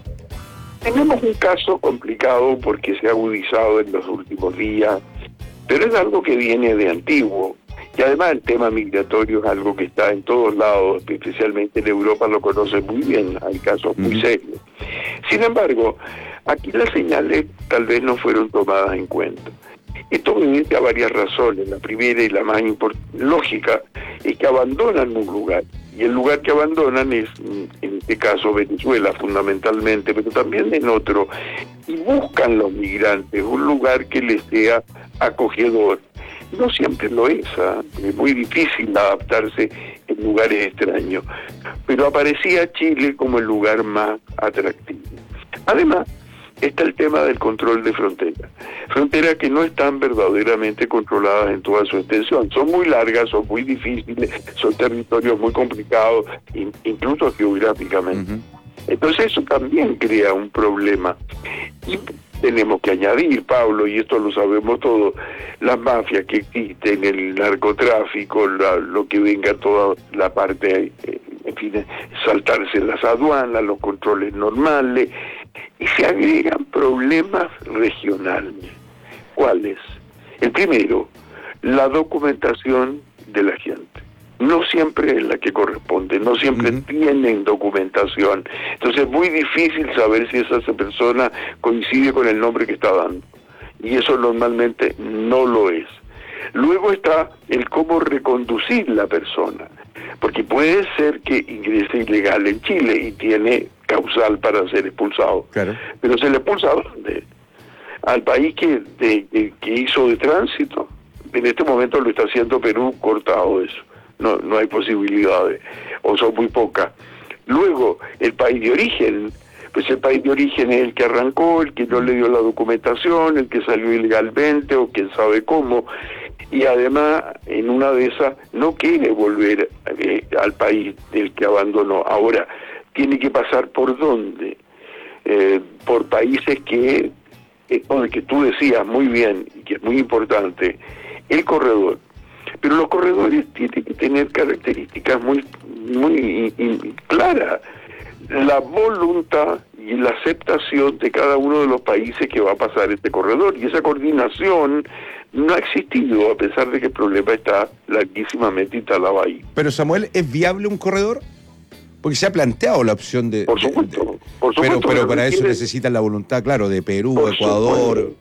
Tenemos un caso complicado porque se ha agudizado en los últimos días, pero es algo que viene de antiguo. Y además el tema migratorio es algo que está en todos lados, especialmente en Europa lo conocen muy bien, hay casos muy serios. Sin embargo, aquí las señales tal vez no fueron tomadas en cuenta. Esto obedece a varias razones. La primera y la más lógica es que abandonan un lugar. Y el lugar que abandonan es, en este caso, Venezuela fundamentalmente, pero también en otro. Y buscan los migrantes un lugar que les sea acogedor. No siempre lo es, ¿eh? Es muy difícil adaptarse en lugares extraños. Pero aparecía Chile como el lugar más atractivo. Además, está el tema del control de fronteras. Fronteras que no están verdaderamente controladas en toda su extensión. Son muy largas, son muy difíciles, son territorios muy complicados, incluso geográficamente. Uh-huh. Entonces eso también crea un problema. Y tenemos que añadir, Pablo, y esto lo sabemos todos, las mafias que existen, el narcotráfico, la, lo que venga toda la parte, eh, en fin, saltarse las aduanas, los controles normales, y se agregan problemas regionales. ¿Cuáles? El primero, la documentación de la gente. no siempre es la que corresponde, no siempre uh-huh. tienen documentación. Entonces es muy difícil saber si esa persona coincide con el nombre que está dando. Y eso normalmente no lo es. Luego está el cómo reconducir la persona, porque puede ser que ingrese ilegal en Chile y tiene causal para ser expulsado. Claro. Pero se le expulsa ¿a dónde? Al país que, de, que hizo de tránsito. En este momento lo está haciendo Perú, cortado eso. No, no hay posibilidades, o son muy pocas. Luego, el país de origen, pues el país de origen es el que arrancó, el que no le dio la documentación, el que salió ilegalmente o quién sabe cómo, y además en una de esas no quiere volver eh, al país del que abandonó. Ahora, tiene que pasar por dónde, eh, por países que, eh, que tú decías muy bien, y que es muy importante, el corredor. Pero los corredores tienen que tener características muy muy claras. La voluntad y la aceptación de cada uno de los países que va a pasar este corredor. Y esa coordinación no ha existido, a pesar de que el problema está larguísimamente instalado ahí. Pero, Samuel, ¿es viable un corredor? Porque se ha planteado la opción de... Por supuesto. de, de, por supuesto pero, pero para eso tiene... necesitan la voluntad, claro, de Perú, por Ecuador... Supuesto.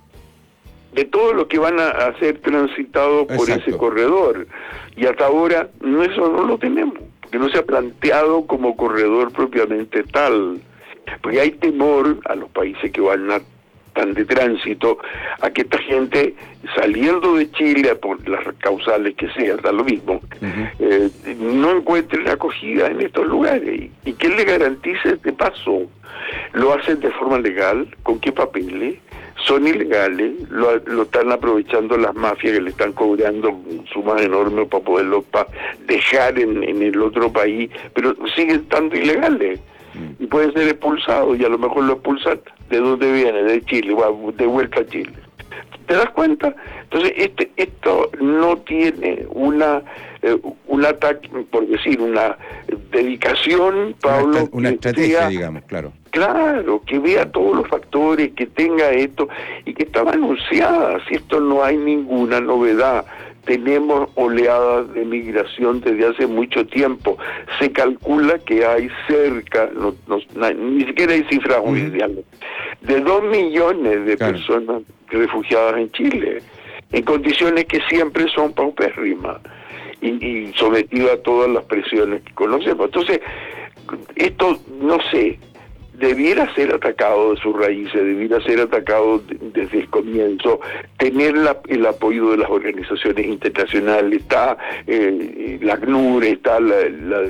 De todos los que van a, a ser transitados por Exacto. ese corredor. Y hasta ahora no, eso no lo tenemos, porque no se ha planteado como corredor propiamente tal. Porque hay temor a los países que van a tan de tránsito, a que esta gente, saliendo de Chile, por las causales que sean, da lo mismo, uh-huh. eh, no encuentren acogida en estos lugares. ¿Y, y quién le garantice este paso? ¿Lo hacen de forma legal? ¿Con qué papeles? Son ilegales, lo, lo están aprovechando las mafias que le están cobrando sumas enormes para poderlo pa, dejar en, en el otro país, pero siguen estando ilegales y pueden ser expulsados, y a lo mejor lo expulsan de dónde viene, de Chile, va de vuelta a Chile. ¿Te das cuenta? Entonces este esto no tiene una eh, un ataque, por decir, una dedicación, Pablo, una, una estrategia, sea, digamos, claro. Claro, que vea todos los factores, que tenga esto, y que estaba anunciada. Si esto no hay ninguna novedad, tenemos oleadas de migración desde hace mucho tiempo. Se calcula que hay cerca, no, no, ni siquiera hay cifras oficiales, de dos millones de claro. personas refugiadas en Chile, en condiciones que siempre son paupérrimas y, y sometidas a todas las presiones que conocemos. Entonces, esto, no sé, debiera ser atacado de sus raíces, debiera ser atacado de, desde el comienzo, tener la, el apoyo de las organizaciones internacionales. Está eh, la ACNUR, está la, la,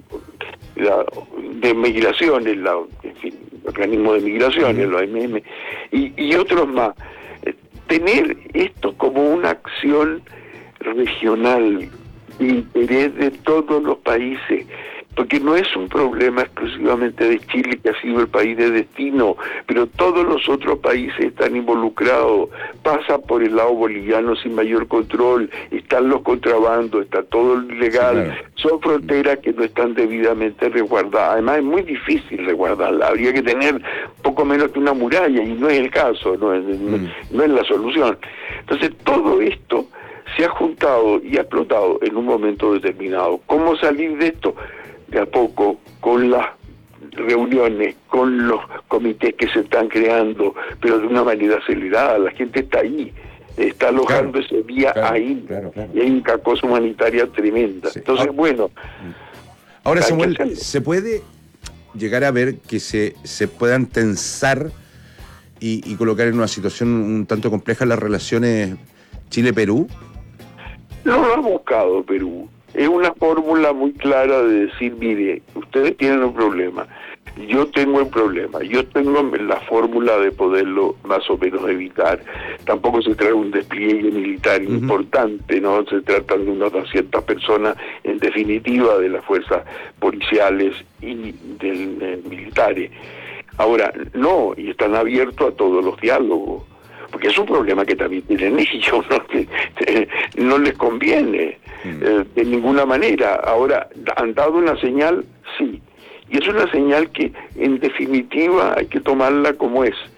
la de migraciones, la, en fin, el organismo de migraciones, la O M M, y, y otros más. Tener esto como una acción regional de interés de todos los países, porque no es un problema exclusivamente de Chile, que ha sido el país de destino, pero todos los otros países están involucrados, pasa por el lado boliviano sin mayor control, están los contrabandos, está todo lo ilegal, sí, claro. Son fronteras que no están debidamente resguardadas, además es muy difícil resguardarlas, habría que tener poco menos que una muralla, y no es el caso, no es, mm. no, no es la solución. Entonces todo esto se ha juntado y ha explotado en un momento determinado. ¿Cómo salir de esto? De a poco, con las reuniones, con los comités que se están creando, pero de una manera acelerada. La gente está ahí, está alojando claro, ese día claro, ahí, claro, claro. Y hay una cosa humanitaria tremenda. Sí. Entonces, ahora, bueno... Ahora, Samuel, ¿se puede llegar a ver que se, se puedan tensar y, y colocar en una situación un tanto compleja las relaciones Chile-Perú? No lo ha buscado Perú. Es una fórmula muy clara de decir, mire, ustedes tienen un problema, yo tengo el problema, yo tengo la fórmula de poderlo más o menos evitar. Tampoco se trata de un despliegue militar uh-huh. importante, ¿no? Se tratan de unas doscientas personas, en definitiva, de las fuerzas policiales y del, de, militares. Ahora, no, y están abiertos a todos los diálogos, porque es un problema que también tienen ellos, ¿no? Que eh, no les conviene eh, de ninguna manera. Ahora, ¿han dado una señal? Sí. Y es una señal que, en definitiva, hay que tomarla como es.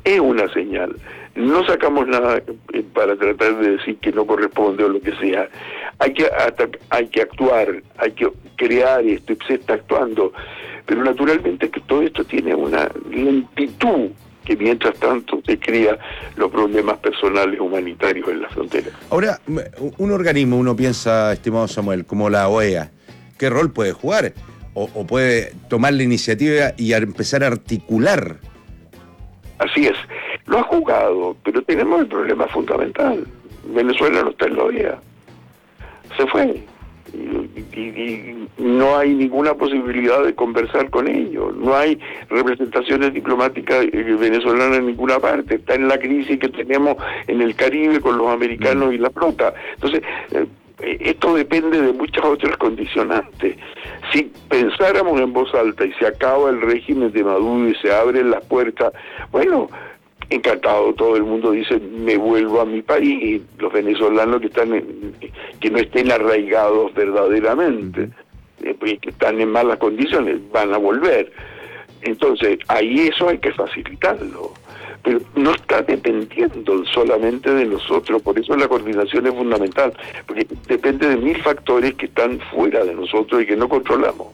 es una señal. No sacamos nada para tratar de decir que no corresponde o lo que sea. Hay que hay que actuar, hay que crear esto, y se está actuando. Pero naturalmente que todo esto tiene una lentitud que mientras tanto se crea los problemas personales humanitarios en la frontera. Ahora, un organismo, uno piensa, estimado Samuel, como la O E A, ¿qué rol puede jugar? O, o puede tomar la iniciativa y a empezar a articular. Así es, lo ha jugado, pero tenemos el problema fundamental. Venezuela no está en la O E A, se fue. Y, y, y no hay ninguna posibilidad de conversar con ellos, no hay representaciones diplomáticas venezolanas en ninguna parte, está en la crisis que tenemos en el Caribe con los americanos y la flota. Entonces, eh, esto depende de muchas otras condicionantes. Si pensáramos en voz alta y se acaba el régimen de Maduro y se abren las puertas, bueno, encantado, todo el mundo dice, me vuelvo a mi país, y los venezolanos que están en, que no estén arraigados verdaderamente, eh, que están en malas condiciones, van a volver. Entonces, ahí eso hay que facilitarlo, pero no está dependiendo solamente de nosotros, por eso la coordinación es fundamental, porque depende de mil factores que están fuera de nosotros y que no controlamos.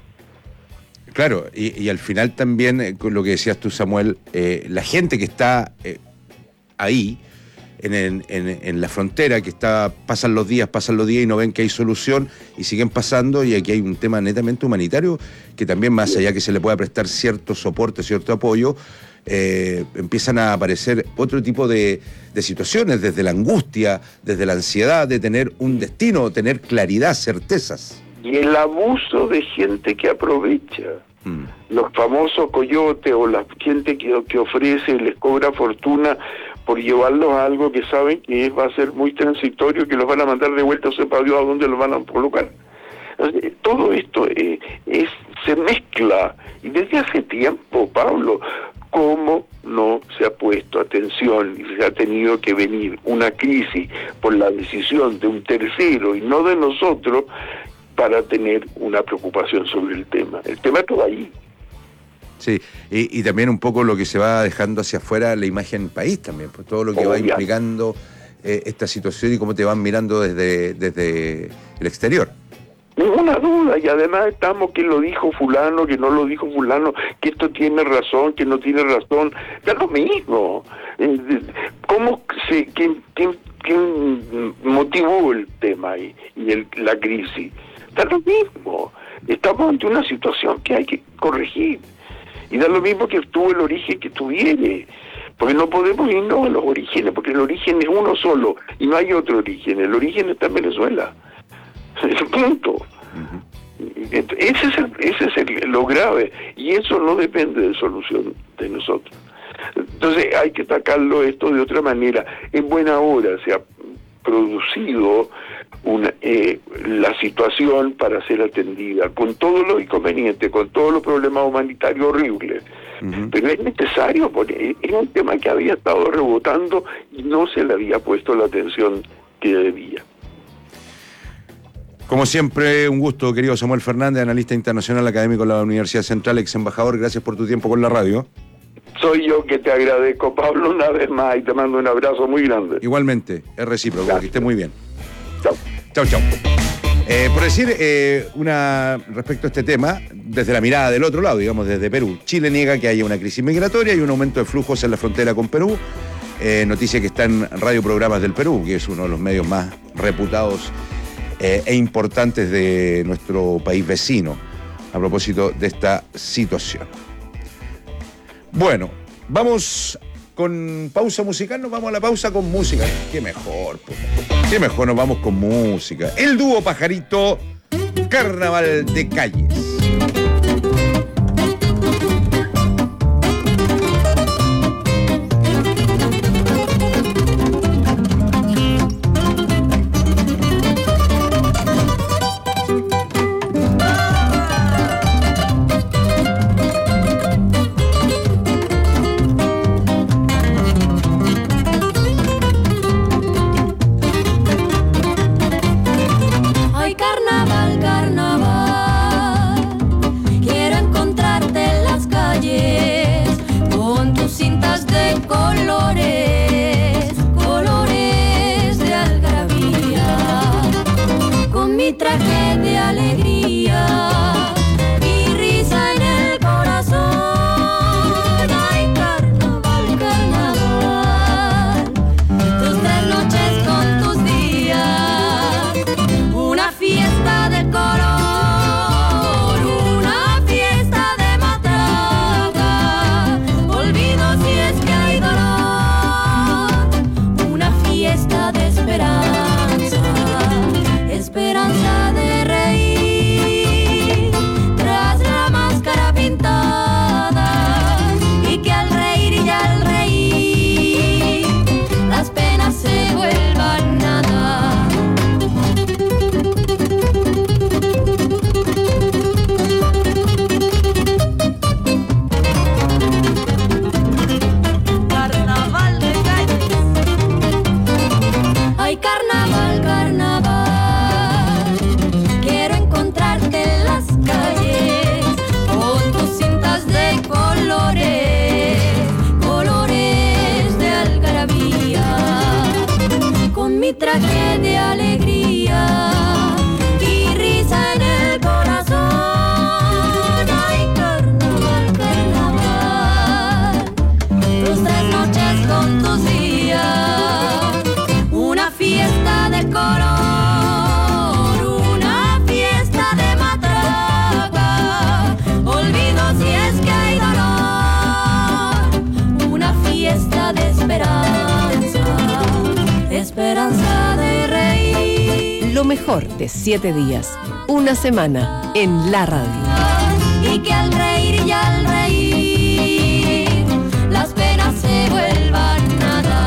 Claro, y, y al final también, eh, con lo que decías tú, Samuel, eh, la gente que está eh, ahí, en, en, en la frontera, que está pasan los días, pasan los días y no ven que hay solución y siguen pasando, y aquí hay un tema netamente humanitario, que también más allá que se le pueda prestar cierto soporte, cierto apoyo, eh, empiezan a aparecer otro tipo de, de situaciones, desde la angustia, desde la ansiedad de tener un destino, tener claridad, certezas. Y el abuso de gente que aprovecha, mm. los famosos coyotes o la gente que, que ofrece y les cobra fortuna por llevarlos a algo que saben que va a ser muy transitorio, que los van a mandar de vuelta, o sepa Dios a dónde los van a colocar. Entonces, todo esto eh, es se mezcla, y desde hace tiempo, Pablo, cómo no se ha puesto atención y se ha tenido que venir una crisis por la decisión de un tercero y no de nosotros, para tener una preocupación sobre el tema. El tema está ahí. Sí, y, y también un poco lo que se va dejando hacia afuera, la imagen del país también, pues todo lo que Obvio. va implicando eh, esta situación y cómo te van mirando desde, desde el exterior. Ninguna duda, y además estamos que lo dijo fulano, que no lo dijo fulano, que esto tiene razón, que no tiene razón, ya lo mismo. ¿Cómo se, quién, quién, quién motivó el tema y, y el, la crisis? Da lo mismo, estamos ante una situación que hay que corregir, y da lo mismo que tuvo el origen que tuviere, porque no podemos irnos a los orígenes, porque el origen es uno solo, y no hay otro origen, el origen está en Venezuela, es el punto. Uh-huh. Ese es, el, ese es el, lo grave, y eso no depende de solución de nosotros. Entonces hay que atacarlo esto de otra manera. En buena hora se ha producido una, eh, la situación para ser atendida, con todos los inconvenientes, con todos los problemas humanitarios horribles. Uh-huh. Pero es necesario, porque es un tema que había estado rebotando y no se le había puesto la atención que debía. Como siempre, un gusto, querido Samuel Fernández, analista internacional académico de la Universidad Central, ex embajador. Gracias por tu tiempo con la radio. Soy yo que te agradezco, Pablo, una vez más, y te mando un abrazo muy grande. Igualmente, es recíproco, Gracias. Que esté muy bien. Chao. Chao, chao. Eh, por decir eh, una respecto a este tema, desde la mirada del otro lado, digamos, desde Perú, Chile niega que haya una crisis migratoria y un aumento de flujos en la frontera con Perú. Eh, noticia que está en Radio Programas del Perú, que es uno de los medios más reputados eh, e importantes de nuestro país vecino, a propósito de esta situación. Bueno, vamos con pausa musical, nos vamos a la pausa con música. Qué mejor, pues. Qué mejor nos vamos con música. El dúo Pajarito, Carnaval de Calles. Ay, carnaval, carnaval. tragedia, alegría y risa en el corazón. Ay, carnaval, carnaval, tus tres noches con tus días, una fiesta de color, una fiesta de matraca, olvido si es que hay dolor, una fiesta de esperanza, esperanza de reír. Lo mejor de siete días, una semana en la radio. Y que al reír y al reír